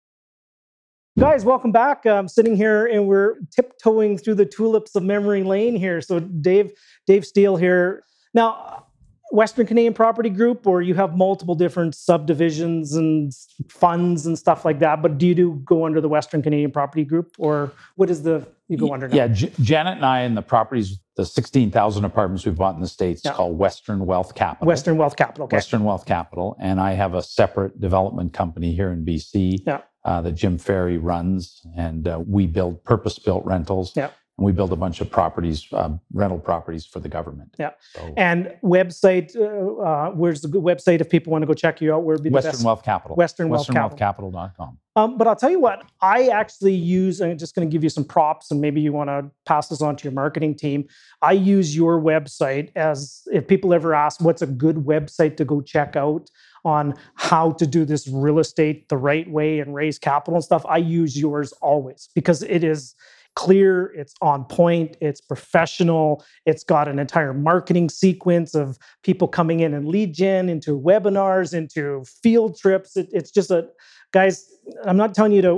Guys, welcome back. I'm sitting here and we're tiptoeing through the tulips of memory lane here. So Dave Steele here. Now, Western Canadian Property Group, or you have multiple different subdivisions and funds and stuff like that, but do you go under the Western Canadian Property Group, or what is you go under now?
Yeah, Janet and I, and the properties, the 16,000 apartments we've bought in the States, it's called Western Wealth Capital.
Western Wealth Capital, okay.
Western Wealth Capital. And I have a separate development company here in BC that Jim Ferry runs, and we build purpose-built rentals. Yeah. And we build a bunch of properties, rental properties for the government. Yeah. So,
and website, where's the good website if people want to go check you out? Where would be the
Western
best?
Wealth Capital.
WesternWealthCapital.com. But I'll tell you what, I actually use, I'm just going to give you some props, and maybe you want to pass this on to your marketing team. I use your website as, if people ever ask what's a good website to go check out on how to do this real estate the right way and raise capital and stuff, I use yours always, because it is clear, it's on point, it's professional, it's got an entire marketing sequence of people coming in and lead gen, into webinars, into field trips. It's just guys, I'm not telling you to,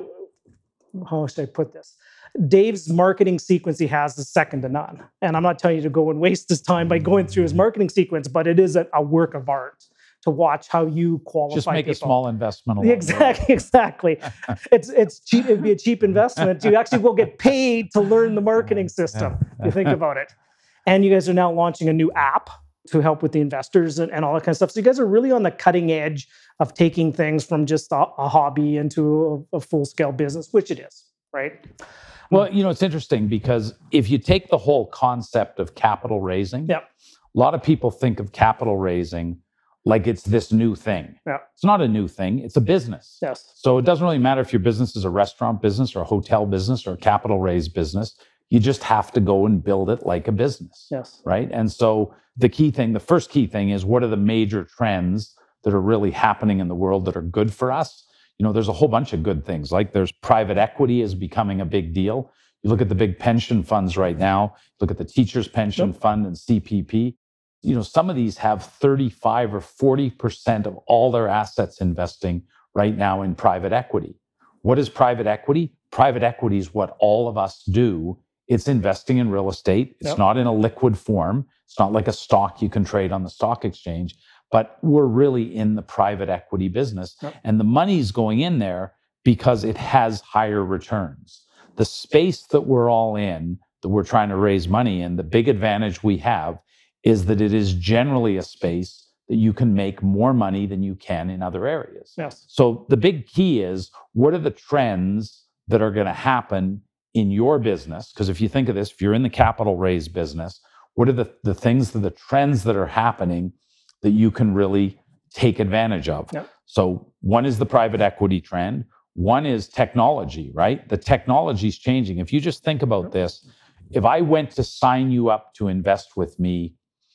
how should I put this? Dave's marketing sequence he has is second to none. And I'm not telling you to go and waste his time by going through his marketing sequence, but it is a work of art to watch how you qualify.
Just make
people.
A small investment.
Exactly. It's cheap. It'd be a cheap investment. You actually will get paid to learn the marketing system. If you think about it. And you guys are now launching a new app to help with the investors and all that kind of stuff. So you guys are really on the cutting edge of taking things from just a hobby into a full-scale business, which it is, right?
Well, it's interesting because if you take the whole concept of capital raising, a lot of people think of capital raising like it's this new thing. Yeah. It's not a new thing. It's a business.
Yes.
So it doesn't really matter if your business is a restaurant business or a hotel business or a capital raise business. You just have to go and build it like a business.
Yes.
Right? And so the first key thing is, what are the major trends that are really happening in the world that are good for us? There's a whole bunch of good things. Like, there's private equity is becoming a big deal. You look at the big pension funds right now, look at the Teachers Pension Fund and CPP. Some of these have 35 or 40% of all their assets investing right now in private equity. What is private equity? Private equity is what all of us do. It's investing in real estate. It's not in a liquid form. It's not like a stock you can trade on the stock exchange, but we're really in the private equity business. And the money's going in there because it has higher returns. The space that we're all in, that we're trying to raise money in, the big advantage we have is that it is generally a space that you can make more money than you can in other areas.
Yes.
So the big key is, what are the trends that are going to happen in your business? Because if you think of this, if you're in the capital raise business, what are the things, the trends that are happening that you can really take advantage of? Yep. So one is the private equity trend. One is technology, right? The technology is changing. If you just think about this, if I went to sign you up to invest with me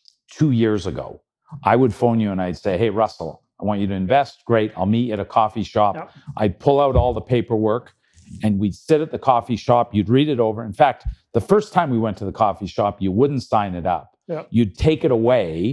2 years ago, I would phone you and I'd say, hey, Russell, I want you to invest. Great. I'll meet you at a coffee shop. Yep. I'd pull out all the paperwork and we'd sit at the coffee shop. You'd read it over. In fact, the first time we went to the coffee shop, you wouldn't sign it up. Yep. You'd take it away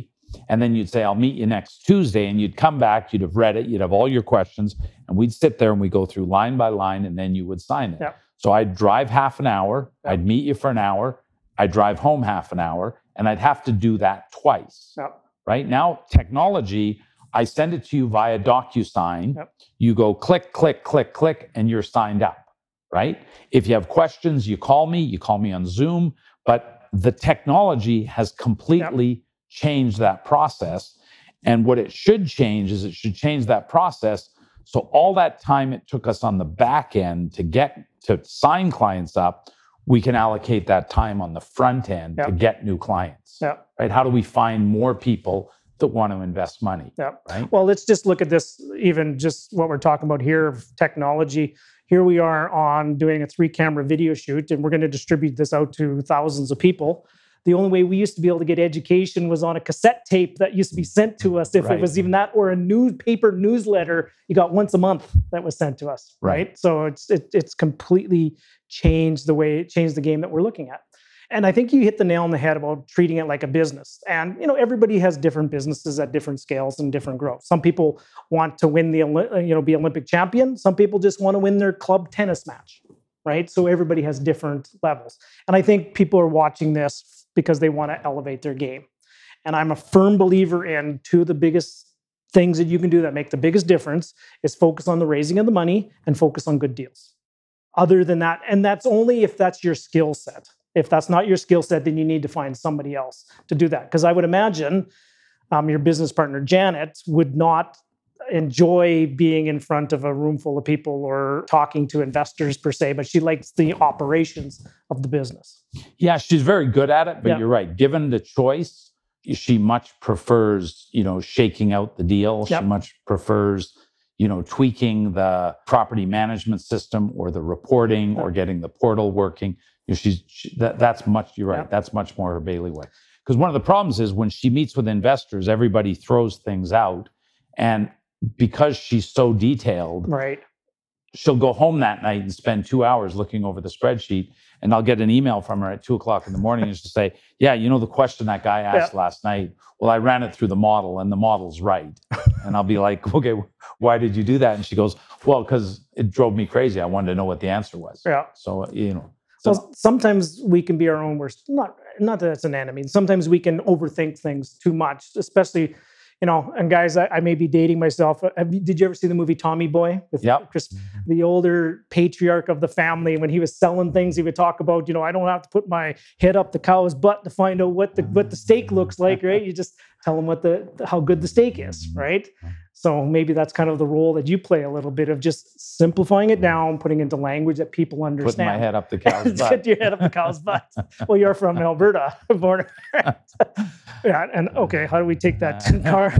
And then you'd say, I'll meet you next Tuesday. And you'd come back, you'd have read it, you'd have all your questions. And we'd sit there and we'd go through line by line, and then you would sign it.
Yeah.
So I'd drive half an hour.
Yeah.
I'd meet you for an hour. I'd drive home half an hour. And I'd have to do that twice.
Yeah.
Right? Now, technology, I send it to you via DocuSign.
Yep.
You go click, click, click, click, and you're signed up, right? If you have questions, you call me on Zoom. But the technology has completely changed that process. And what it should change is it should change that process. So all that time it took us on the back end to sign clients up, we can allocate that time on the front end to get new clients, right? How do we find more people that want to invest money? Right?
Well, let's just look at this, even just what we're talking about here of technology. Here we are on doing a 3-camera video shoot, and we're going to distribute this out to thousands of people. The only way we used to be able to get education was on a cassette tape that used to be sent to us, if it was even that, or a newspaper newsletter you got once a month that was sent to us, right? So it's completely changed the game that we're looking at. And I think you hit the nail on the head about treating it like a business. And, everybody has different businesses at different scales and different growth. Some people want to win be Olympic champion. Some people just want to win their club tennis match, right? So everybody has different levels. And I think people are watching this because they want to elevate their game. And I'm a firm believer in two of the biggest things that you can do that make the biggest difference is focus on the raising of the money and focus on good deals. Other than that, and that's only if that's your skill set. If that's not your skill set, then you need to find somebody else to do that. Because I would imagine your business partner, Janet, would not enjoy being in front of a room full of people or talking to investors per se, but she likes the operations of the business.
Yeah, she's very good at it, but you're right. Given the choice, she much prefers, shaking out the deal. She much prefers, tweaking the property management system or the reporting or getting the portal working. That's much, you're right. That's much more her bailiwick. Because one of the problems is when she meets with investors, everybody throws things out. And because she's so detailed, she'll go home that night and spend 2 hours looking over the spreadsheet. And I'll get an email from her at 2:00 in the morning and she'll say, the question that guy asked last night, well, I ran it through the model and the model's right. And I'll be like, okay, why did you do that? And she goes, well, because it drove me crazy. I wanted to know what the answer was. So,
Well, sometimes we can be our own worst, not that it's an enemy. Sometimes we can overthink things too much, especially, and guys, I may be dating myself. Did you ever see the movie Tommy Boy with Chris, the older patriarch of the family? When he was selling things, he would talk about, I don't have to put my head up the cow's butt to find out what the steak looks like, right? You just tell them how good the steak is, right? So maybe that's kind of the role that you play a little bit of just simplifying it down, putting it into language that people understand.
Putting my head up the cow's butt.
Get your head up the cow's butt. Well, you're from Alberta, born. And okay, how do we take that car?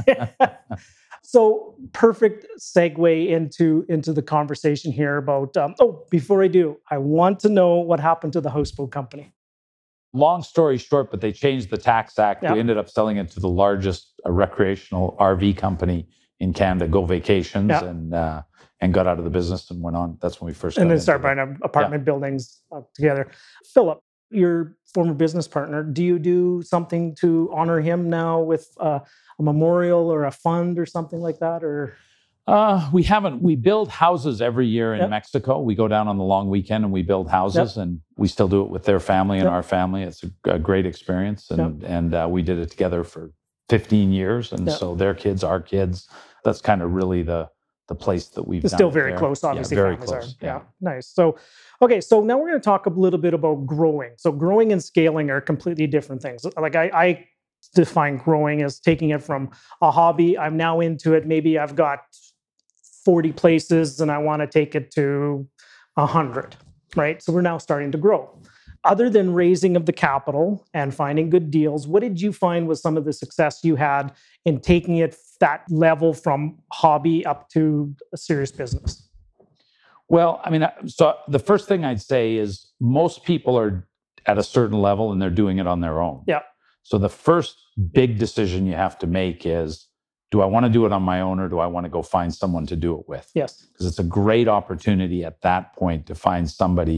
So perfect segue into the conversation here about. Before I do, I want to know what happened to the houseboat company.
Long story short, but they changed the tax act. We ended up selling it to the largest recreational RV company in Canada, Go Vacations, and got out of the business and went on. That's when we first
and then started buying apartment buildings together. Philip, your former business partner, do you do something to honor him now with a memorial or a fund or something like that, or?
We haven't. We build houses every year in Mexico. We go down on the long weekend and we build houses, and we still do it with their family and our family. It's a great experience, and we did it together for 15 years, and so their kids, our kids. That's kind of really the place that we've.
It's
done
still very close, obviously.
Very close.
Nice. So, okay, so now we're going to talk a little bit about growing. So, growing and scaling are completely different things. Like I define growing as taking it from a hobby. I'm now into it. Maybe I've got 40 places and I want to take it to 100, right? So we're now starting to grow. Other than raising of the capital and finding good deals, what did you find was some of the success you had in taking it that level from hobby up to a serious business?
Well, so the first thing I'd say is most people are at a certain level and they're doing it on their own. So the first big decision you have to make is, do I want to do it on my own or do I want to go find someone to do it with?
Yes.
Because it's a great opportunity at that point to find somebody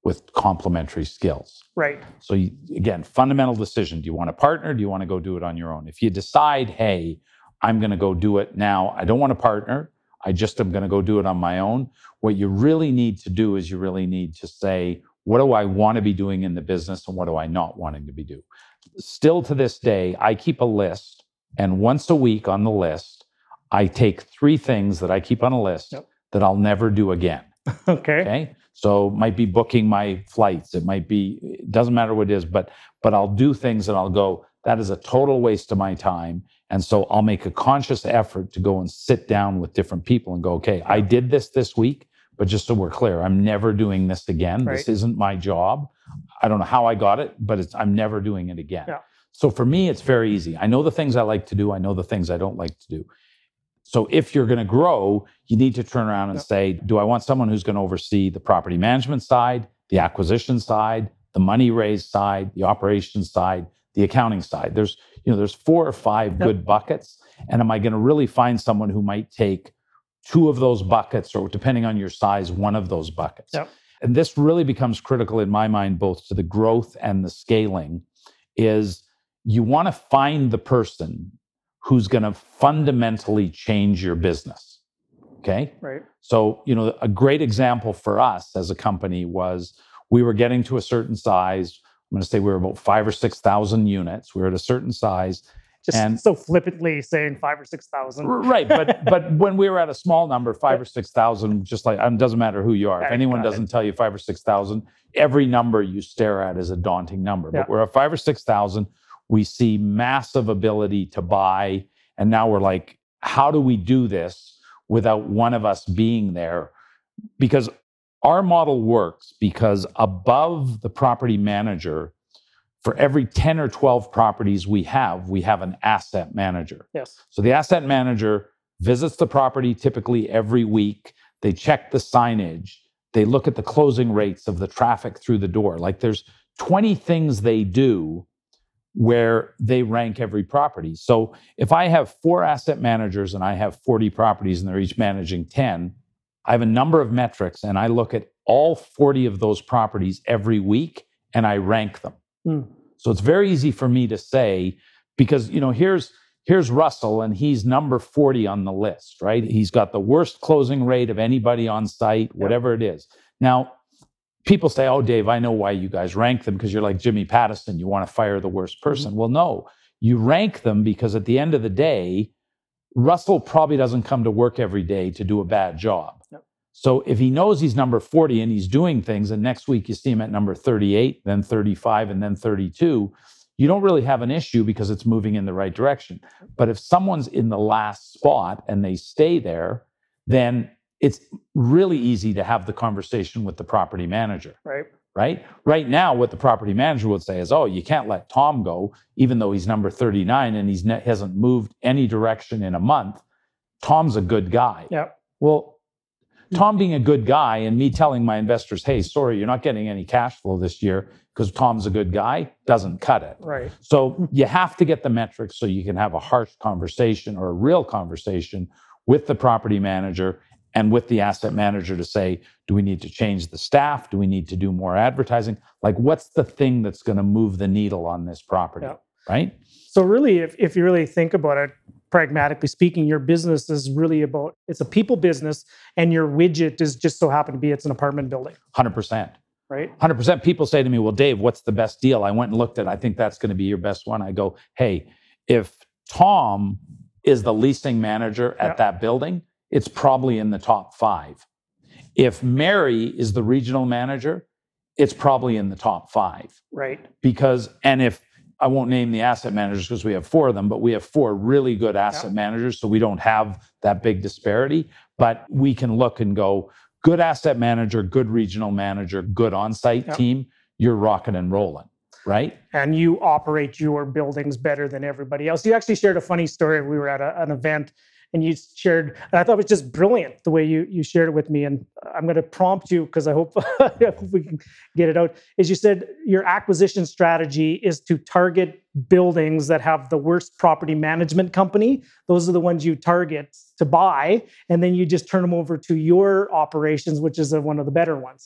with complementary skills.
Right.
So again, fundamental decision. Do you want to partner? Do you want to go do it on your own? If you decide, hey, I'm going to go do it now, I don't want to partner, I just am going to go do it on my own. What you really need to do is you really need to say, what do I want to be doing in the business and what do I not wanting to be doing? Still to this day, I keep a list, and once a week on the list, I take 3 things that I keep on a list that I'll never do again. Okay. So it might be booking my flights. It might be, it doesn't matter what it is, but I'll do things and I'll go, that is a total waste of my time. And so I'll make a conscious effort to go and sit down with different people and go, okay, I did this week, but just so we're clear, I'm never doing this again. Right. This isn't my job. I don't know how I got it, but I'm never doing it again. Yeah. So for me, it's very easy. I know the things I like to do. I know the things I don't like to do. So if you're going to grow, you need to turn around and say, do I want someone who's going to oversee the property management side, the acquisition side, the money raise side, the operations side, the accounting side? There's 4 or 5 good buckets. And am I going to really find someone who might take 2 of those buckets, or depending on your size, 1 of those buckets? Yep. And this really becomes critical in my mind, both to the growth and the scaling, is you want to find the person who's going to fundamentally change your business. Okay? Right. So, a great example for us as a company was we were getting to a certain size. I'm going to say we were about 5,000 or 6,000 units. We were at a certain size.
Just so flippantly saying 5,000 or 6,000.
Right. But when we were at a small number, 5,000 or 6,000, just like, it doesn't matter who you are. If anyone doesn't tell you 5,000 or 6,000, every number you stare at is a daunting number. But we're at 5,000 or 6,000. We see massive ability to buy. And now we're like, how do we do this without one of us being there? Because our model works because above the property manager, for every 10 or 12 properties we have an asset manager. Yes. So the asset manager visits the property typically every week. They check the signage. They look at the closing rates of the traffic through the door. Like there's 20 things they do where they rank every property. So if I have 4 asset managers and I have 40 properties and they're each managing 10, I have a number of metrics and I look at all 40 of those properties every week and I rank them. So it's very easy for me to say, because, here's Russell and he's number 40 on the list, right? He's got the worst closing rate of anybody on site, whatever it is. Now, people say, oh, Dave, I know why you guys rank them because you're like Jimmy Pattison. You want to fire the worst person. Mm-hmm. Well, no, you rank them because at the end of the day, Russell probably doesn't come to work every day to do a bad job. Yep. So if he knows he's number 40 and he's doing things, and next week you see him at number 38, then 35, and then 32, you don't really have an issue because it's moving in the right direction. But if someone's in the last spot and they stay there, then it's really easy to have the conversation with the property manager. Right? Right now, what the property manager would say is, oh, you can't let Tom go, even though he's number 39 and he hasn't moved any direction in a month. Tom's a good guy. Yep. Well, Tom being a good guy and me telling my investors, hey, sorry, you're not getting any cash flow this year because Tom's a good guy, doesn't cut it. Right. So you have to get the metrics so you can have a harsh conversation or a real conversation with the property manager and with the asset manager to say, do we need to change the staff? Do we need to do more advertising? Like, what's the thing that's going to move the needle on this property, right?
So really, if you really think about it, pragmatically speaking, your business is really it's a people business, and your widget is just so happen to be it's an apartment building.
100%.
Right?
100%. People say to me, well, Dave, what's the best deal? I went and looked at it. I think that's going to be your best one. I go, hey, if Tom is the leasing manager at that building, it's probably in the top 5. If Mary is the regional manager, it's probably in the top 5.
Right.
And if I won't name the asset managers because we have 4 of them, but we have 4 really good asset managers, so we don't have that big disparity. But we can look and go, good asset manager, good regional manager, good on-site team, you're rocking and rolling, right?
And you operate your buildings better than everybody else. You actually shared a funny story. We were at an event, and you shared, and I thought it was just brilliant the way you shared it with me. And I'm going to prompt you because I hope we can get it out. Is you said your acquisition strategy is to target buildings that have the worst property management company. Those are the ones you target to buy, and then you just turn them over to your operations, which is one of the better ones.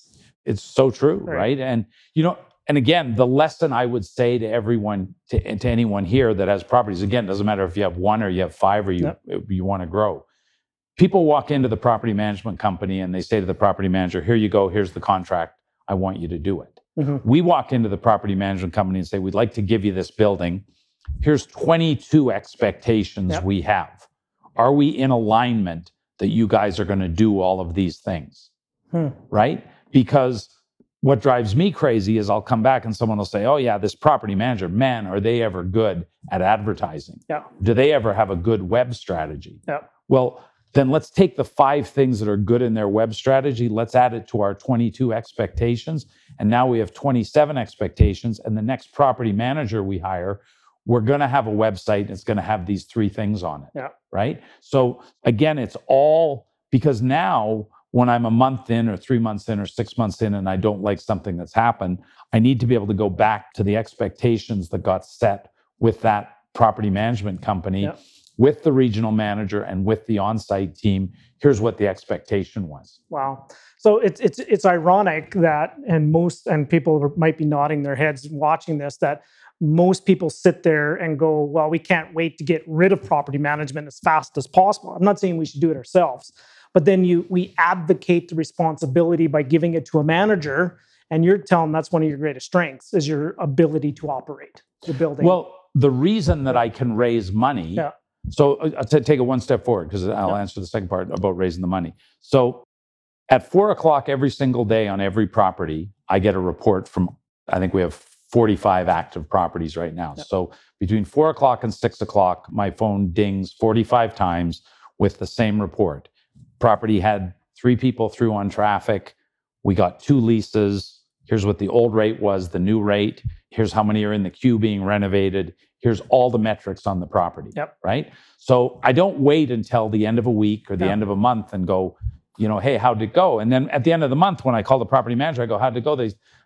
It's so true, right? And, and again, the lesson I would say to everyone, to anyone here that has properties, again, doesn't matter if you have one or you have five or you want to grow. People walk into the property management company and they say to the property manager, here you go, here's the contract. I want you to do it. Mm-hmm. We walk into the property management company and say, we'd like to give you this building. Here's 22 expectations we have. Are we in alignment that you guys are going to do all of these things? Right? Because what drives me crazy is I'll come back and someone will say, oh yeah, this property manager, man, are they ever good at advertising? Yeah. Do they ever have a good web strategy? Yeah. Well, then let's take the 5 things that are good in their web strategy. Let's add it to our 22 expectations. And now we have 27 expectations. And the next property manager we hire, we're going to have a website. It's going to have these 3 things on it. Yeah. Right? So again, it's all because now when I'm a month in or 3 months in or 6 months in and I don't like something that's happened, I need to be able to go back to the expectations that got set with that property management company, with the regional manager and with the on-site team. Here's what the expectation was.
Wow. So it's ironic that, and people might be nodding their heads watching this, that most people sit there and go, well, we can't wait to get rid of property management as fast as possible. I'm not saying we should do it ourselves, but then we advocate the responsibility by giving it to a manager, and you're telling them that's one of your greatest strengths is your ability to operate the building.
Well, the reason that I can raise money, so I'll take it one step forward because I'll answer the second part about raising the money. So at 4:00 every single day on every property, I get a report from, I think we have 45 active properties right now. So between 4:00 and 6:00, my phone dings 45 times with the same report. Property had 3 people through on traffic. We got 2 leases. Here's what the old rate was, the new rate. Here's how many are in the queue being renovated. Here's all the metrics on the property, right? So I don't wait until the end of a week or the end of a month and go, hey, how'd it go? And then at the end of the month, when I call the property manager, I go, how'd it go?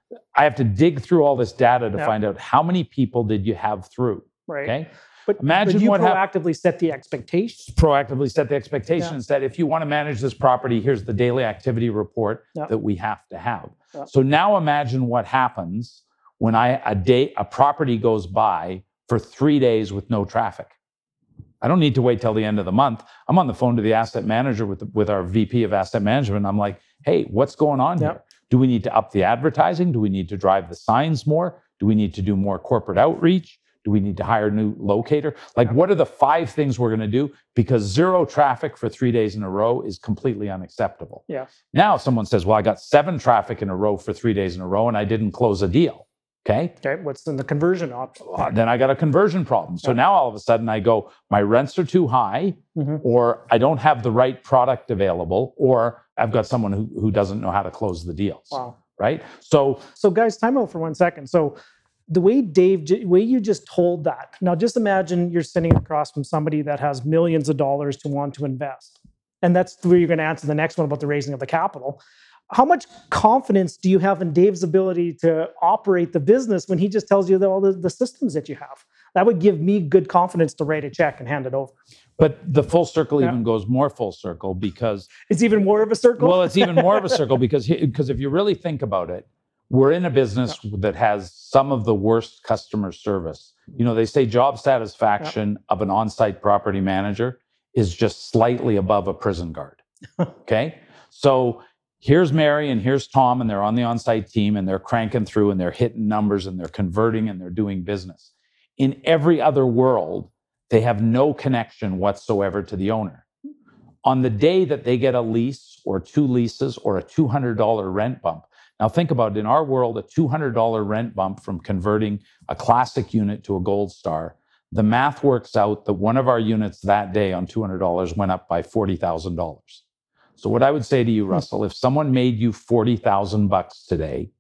I have to dig through all this data to find out how many people did you have through, okay?
But you proactively set the expectations.
Proactively set the expectations that if you want to manage this property, here's the daily activity report that we have to have. So now imagine what happens when a property goes by for 3 days with no traffic. I don't need to wait till the end of the month. I'm on the phone to the asset manager with our VP of asset management. I'm like, hey, what's going on here? Do we need to up the advertising? Do we need to drive the signs more? Do we need to do more corporate outreach? Do we need to hire a new locator? What are the 5 things we're going to do? Because 0 traffic for 3 days in a row is completely unacceptable. Yeah. Now someone says, well, I got 7 traffic in a row for 3 days in a row and I didn't close a deal. Okay.
What's in the conversion option?
Then I got a conversion problem. So now all of a sudden I go, my rents are too high, or I don't have the right product available, or I've got someone who doesn't know how to close the deals. Wow. Right. So
guys, time out for 1 second. So the way you just told that, now just imagine you're sitting across from somebody that has millions of dollars to want to invest. And that's where you're going to answer the next one about the raising of the capital. How much confidence do you have in Dave's ability to operate the business when he just tells you all the systems that you have? That would give me good confidence to write a check and hand it over.
But the full circle even goes more full circle because...
It's even more of a circle?
Well, it's even more of a circle because if you really think about it, we're in a business that has some of the worst customer service. They say job satisfaction of an on-site property manager is just slightly above a prison guard. Okay? So here's Mary and here's Tom, and they're on the on-site team, and they're cranking through, and they're hitting numbers, and they're converting, and they're doing business. In every other world, they have no connection whatsoever to the owner. On the day that they get a lease or 2 leases or a $200 rent bump, now think about it, in our world, a $200 rent bump from converting a classic unit to a Gold Star, the math works out that one of our units that day on $200 went up by $40,000. So what I would say to you, Russell, if someone made you $40,000 today,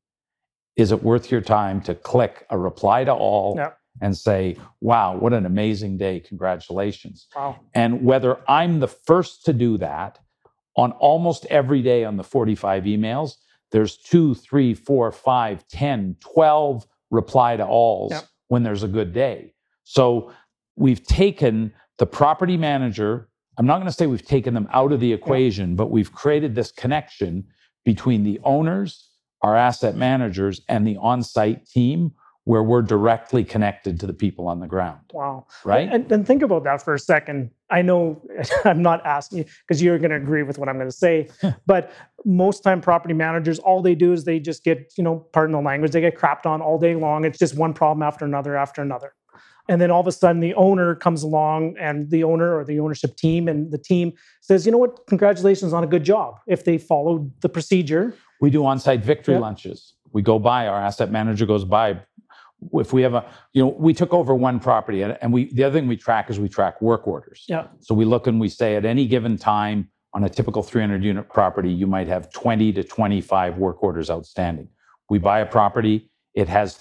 is it worth your time to click a reply to all and say, wow, what an amazing day, congratulations. Wow. And whether I'm the first to do that, on almost every day on the 45 emails, there's 2, 3, 4, 5, 10, 12 reply to alls when there's a good day. So we've taken the property manager, I'm not going to say we've taken them out of the equation, but we've created this connection between the owners, our asset managers, and the on-site team where we're directly connected to the people on the ground.
Wow.
Right?
And think about that for a second. I know I'm not asking you because you're going to agree with what I'm going to say, but most time property managers, all they do is they just get, pardon the language, they get crapped on all day long. It's just one problem after another after another. And then all of a sudden the owner comes along, and the owner or the ownership team and the team says, you know what, congratulations on a good job. If they followed the procedure.
We do on-site victory lunches. We go by, our asset manager goes by. If we have we took over one property, and the other thing we track is we track work orders.
Yeah.
So we look and we say at any given time on a typical 300 unit property, you might have 20 to 25 work orders outstanding. We buy a property, it has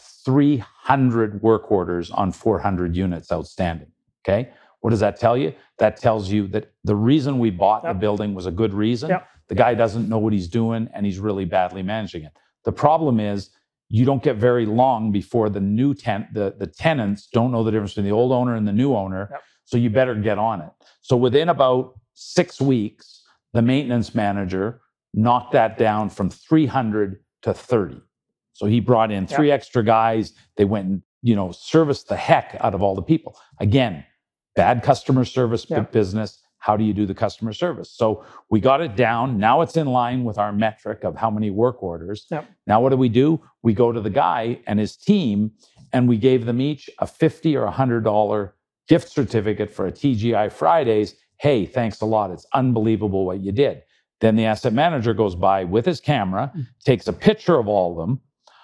300 work orders on 400 units outstanding. Okay. What does that tell you? That tells you that the reason we bought the building was a good reason.
Yep.
The guy doesn't know what he's doing, and he's really badly managing it. The problem is, you don't get very long before the new the tenants don't know the difference between the old owner and the new owner.
Yep.
So you better get on it. So within about 6 weeks, the maintenance manager knocked that down from 300 to 30. So he brought in 3 extra guys. They went and, serviced the heck out of all the people. Again, bad customer service business. How do you do the customer service? So we got it down. Now it's in line with our metric of how many work orders.
Yep.
Now what do? We go to the guy and his team, and we gave them each a $50 or $100 gift certificate for a TGI Fridays. Hey, thanks a lot. It's unbelievable what you did. Then the asset manager goes by with his camera, takes a picture of all of them,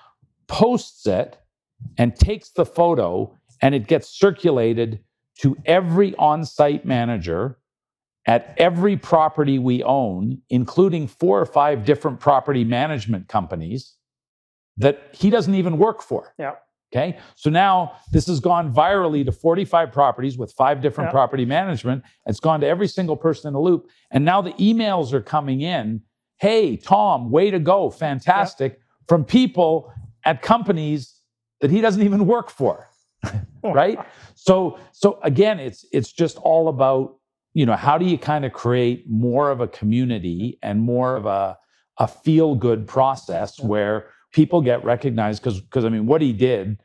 posts it, and takes the photo, and it gets circulated to every on-site manager at every property we own, including 4 or 5 different property management companies that he doesn't even work for.
Yeah.
Okay. So now this has gone virally to 45 properties with 5 different property management. It's gone to every single person in the loop. And now the emails are coming in. Hey, Tom, way to go. Fantastic. From people at companies that he doesn't even work for. Right. So again, it's just all about, how do you kind of create more of a community and more of a feel-good process where people get recognized? Because what he did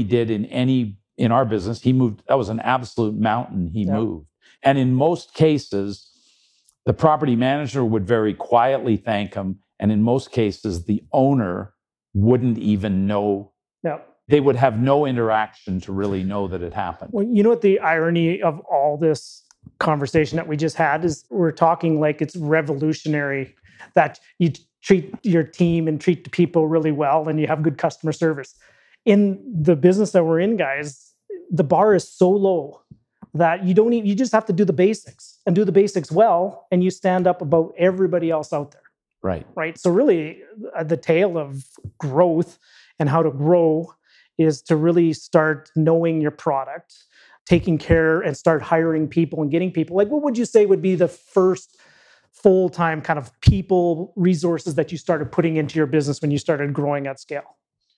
in our business, he moved. That was an absolute mountain he moved. And in most cases, the property manager would very quietly thank him, and in most cases, the owner wouldn't even know.
Yeah.
They would have no interaction to really know that it happened.
Well, you know what the irony of all this conversation that we just had is, we're talking like it's revolutionary that you treat your team and treat the people really well and you have good customer service. In the business that we're in, guys, the bar is so low that you just have to do the basics and do the basics well, and you stand up above everybody else out there. Right. So really the tale of growth and how to grow is to really start knowing your product, taking care, and start hiring people and getting people. Like, what would you say would be the first full-time kind of people resources that you started putting into your business when you started growing at scale?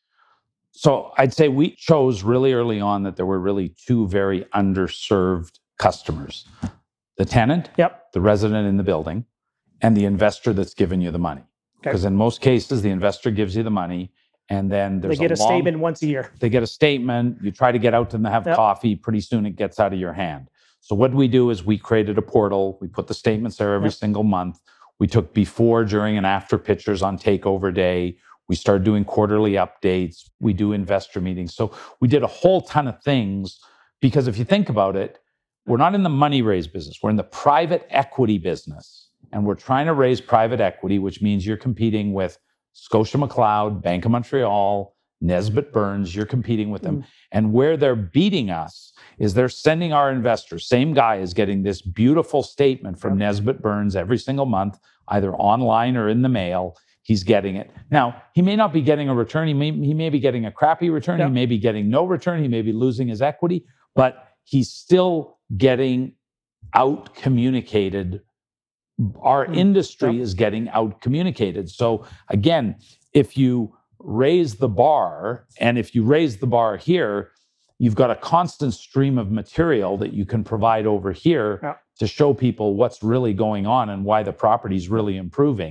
So I'd say we chose really early on that there were really 2 very underserved customers: the tenant, the resident in the building, and the investor that's given you the money. Because in most cases, the investor gives you the money, and then they get a
statement once a year.
They get a statement. You try to get out to them to have coffee. Pretty soon it gets out of your hand. So what we do is we created a portal. We put the statements there every single month. We took before, during, and after pictures on takeover day. We started doing quarterly updates. We do investor meetings. So we did a whole ton of things, because if you think about it, we're not in the money raise business. We're in the private equity business. And we're trying to raise private equity, which means you're competing with Scotia McLeod, Bank of Montreal, Nesbitt Burns. You're competing with them. And where they're beating us is they're sending our investors. Same guy is getting this beautiful statement from Nesbitt Burns every single month, either online or in the mail. He's getting it. Now, he may not be getting a return. He may be getting a crappy return. He may be getting no return. He may be losing his equity, but he's still getting out communicated. Our industry is getting out communicated. So again, if you raise the bar, and if you raise the bar here, you've got a constant stream of material that you can provide over here to show people what's really going on and why the property is really improving.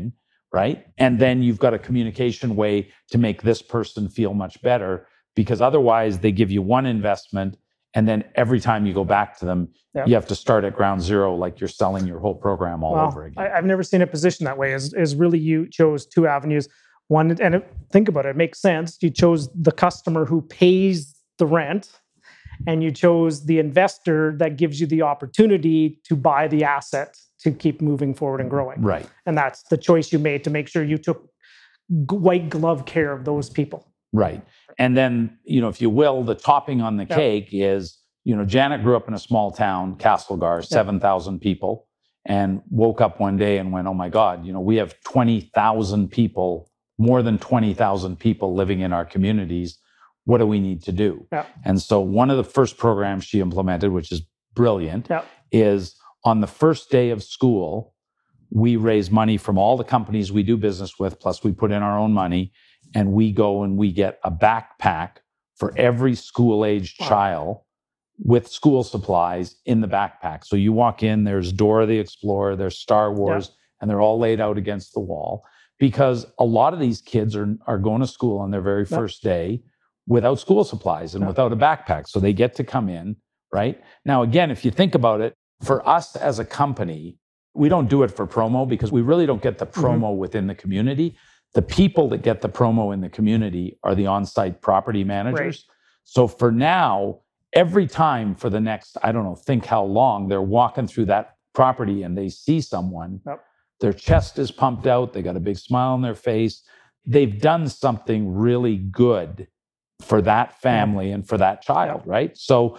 right? And then you've got a communication way to make this person feel much better, because otherwise they give you one investment, and then every time you go back to them, you have to start at ground zero, like you're selling your whole program all over again.
I've never seen it positioned that way. Is really, you chose two avenues. One, and think about it, it makes sense. You chose the customer who pays the rent, and you chose the investor that gives you the opportunity to buy the asset to keep moving forward and growing.
Right.
And that's the choice you made, to make sure you took white glove care of those people.
Right. And then, if you will, the topping on the cake is, Janet grew up in a small town, Castlegar, 7,000 people, and woke up one day and went, oh my God, we have 20,000 people, more than 20,000 people living in our communities. What do we need to do? And so one of the first programs she implemented, which is brilliant, is on the first day of school, we raise money from all the companies we do business with, plus we put in our own money, and we go and we get a backpack for every school-aged child with school supplies in the backpack. So you walk in, there's Dora the Explorer, there's Star Wars, and they're all laid out against the wall, because a lot of these kids are going to school on their very first day without school supplies and without a backpack. So they get to come in, right? Now, again, if you think about it, for us as a company, we don't do it for promo, because we really don't get the promo within the community. The people that get the promo in the community are the on-site property managers. Right. So for now, every time for the next, think how long, they're walking through that property and they see someone, their chest is pumped out, they got a big smile on their face. They've done something really good for that family and for that child, right? So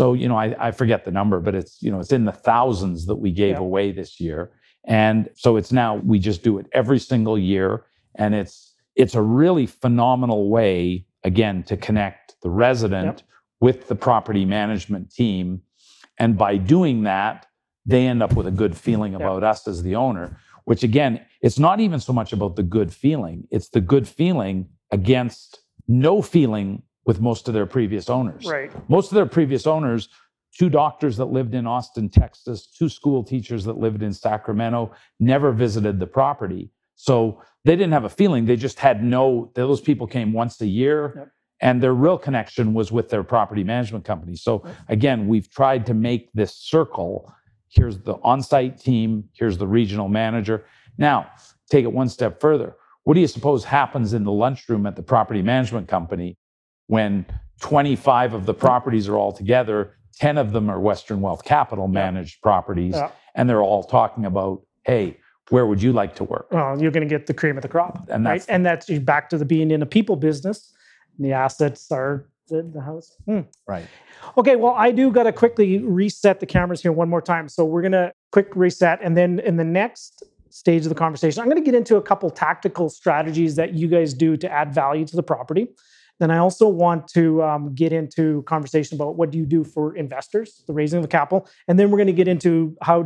I forget the number, but it's in the thousands that we gave away this year. And so it's now, we just do it every single year. And it's a really phenomenal way, again, to connect the resident with the property management team. And by doing that, they end up with a good feeling about us as the owner, which again, it's not even so much about the good feeling. It's the good feeling against no feeling with most of their previous owners. Right. Most of their previous owners, 2 doctors that lived in Austin, Texas, 2 school teachers that lived in Sacramento, never visited the property. So they didn't have a feeling. They just had those people came once a year, and their real connection was with their property management company. So again, we've tried to make this circle. Here's the on-site team. Here's the regional manager. Now, take it one step further. What do you suppose happens in the lunchroom at the property management company when 25 of the properties are all together? 10 of them are Western Wealth Capital managed properties, and they're all talking about, hey, where would you like to work? Well,
you're going to get the cream of the crop, right? And that's back to the being in a people business. And the assets are the house.
Right.
Okay, well, I do got to quickly reset the cameras here one more time. So we're going to quick reset. And then in the next stage of the conversation, I'm going to get into a couple tactical strategies that you guys do to add value to the property. Then I also want to get into conversation about what do you do for investors, the raising of the capital. And then we're going to get into how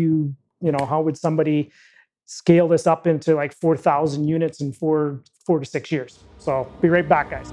would somebody scale this up into like 4,000 units in 4 to 6 years. So be right back, guys.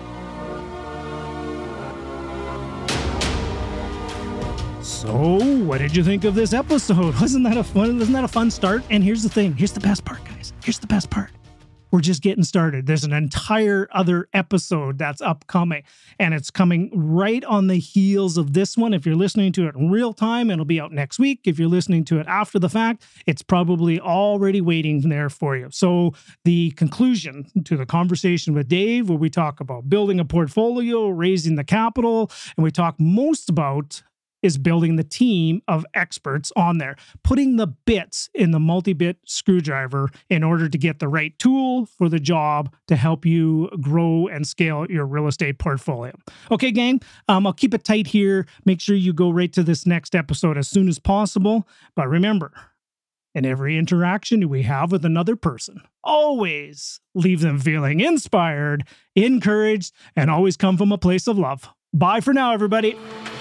So what did you think of this episode? Wasn't that a fun start? And here's the thing. Here's the best part, guys. Here's the best part. We're just getting started. There's an entire other episode that's upcoming, and it's coming right on the heels of this one. If you're listening to it in real time, it'll be out next week. If you're listening to it after the fact, it's probably already waiting there for you. So the conclusion to the conversation with Dave, where we talk about building a portfolio, raising the capital, and we talk most about is building the team of experts on there, putting the bits in the multi-bit screwdriver in order to get the right tool for the job to help you grow and scale your real estate portfolio. Okay, gang, I'll keep it tight here. Make sure you go right to this next episode as soon as possible. But remember, in every interaction we have with another person, always leave them feeling inspired, encouraged, and always come from a place of love. Bye for now, everybody.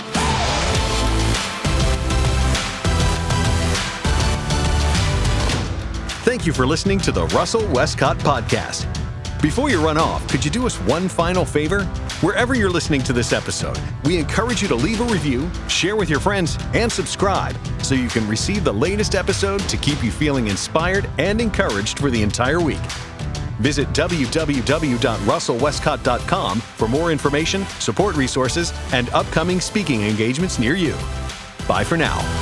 Thank you for listening to the Russell Westcott Podcast. Before you run off, could you do us one final favor? Wherever you're listening to this episode, we encourage you to leave a review, share with your friends, and subscribe so you can receive the latest episode to keep you feeling inspired and encouraged for the entire week. Visit www.russellwestcott.com for more information, support resources, and upcoming speaking engagements near you. Bye for now.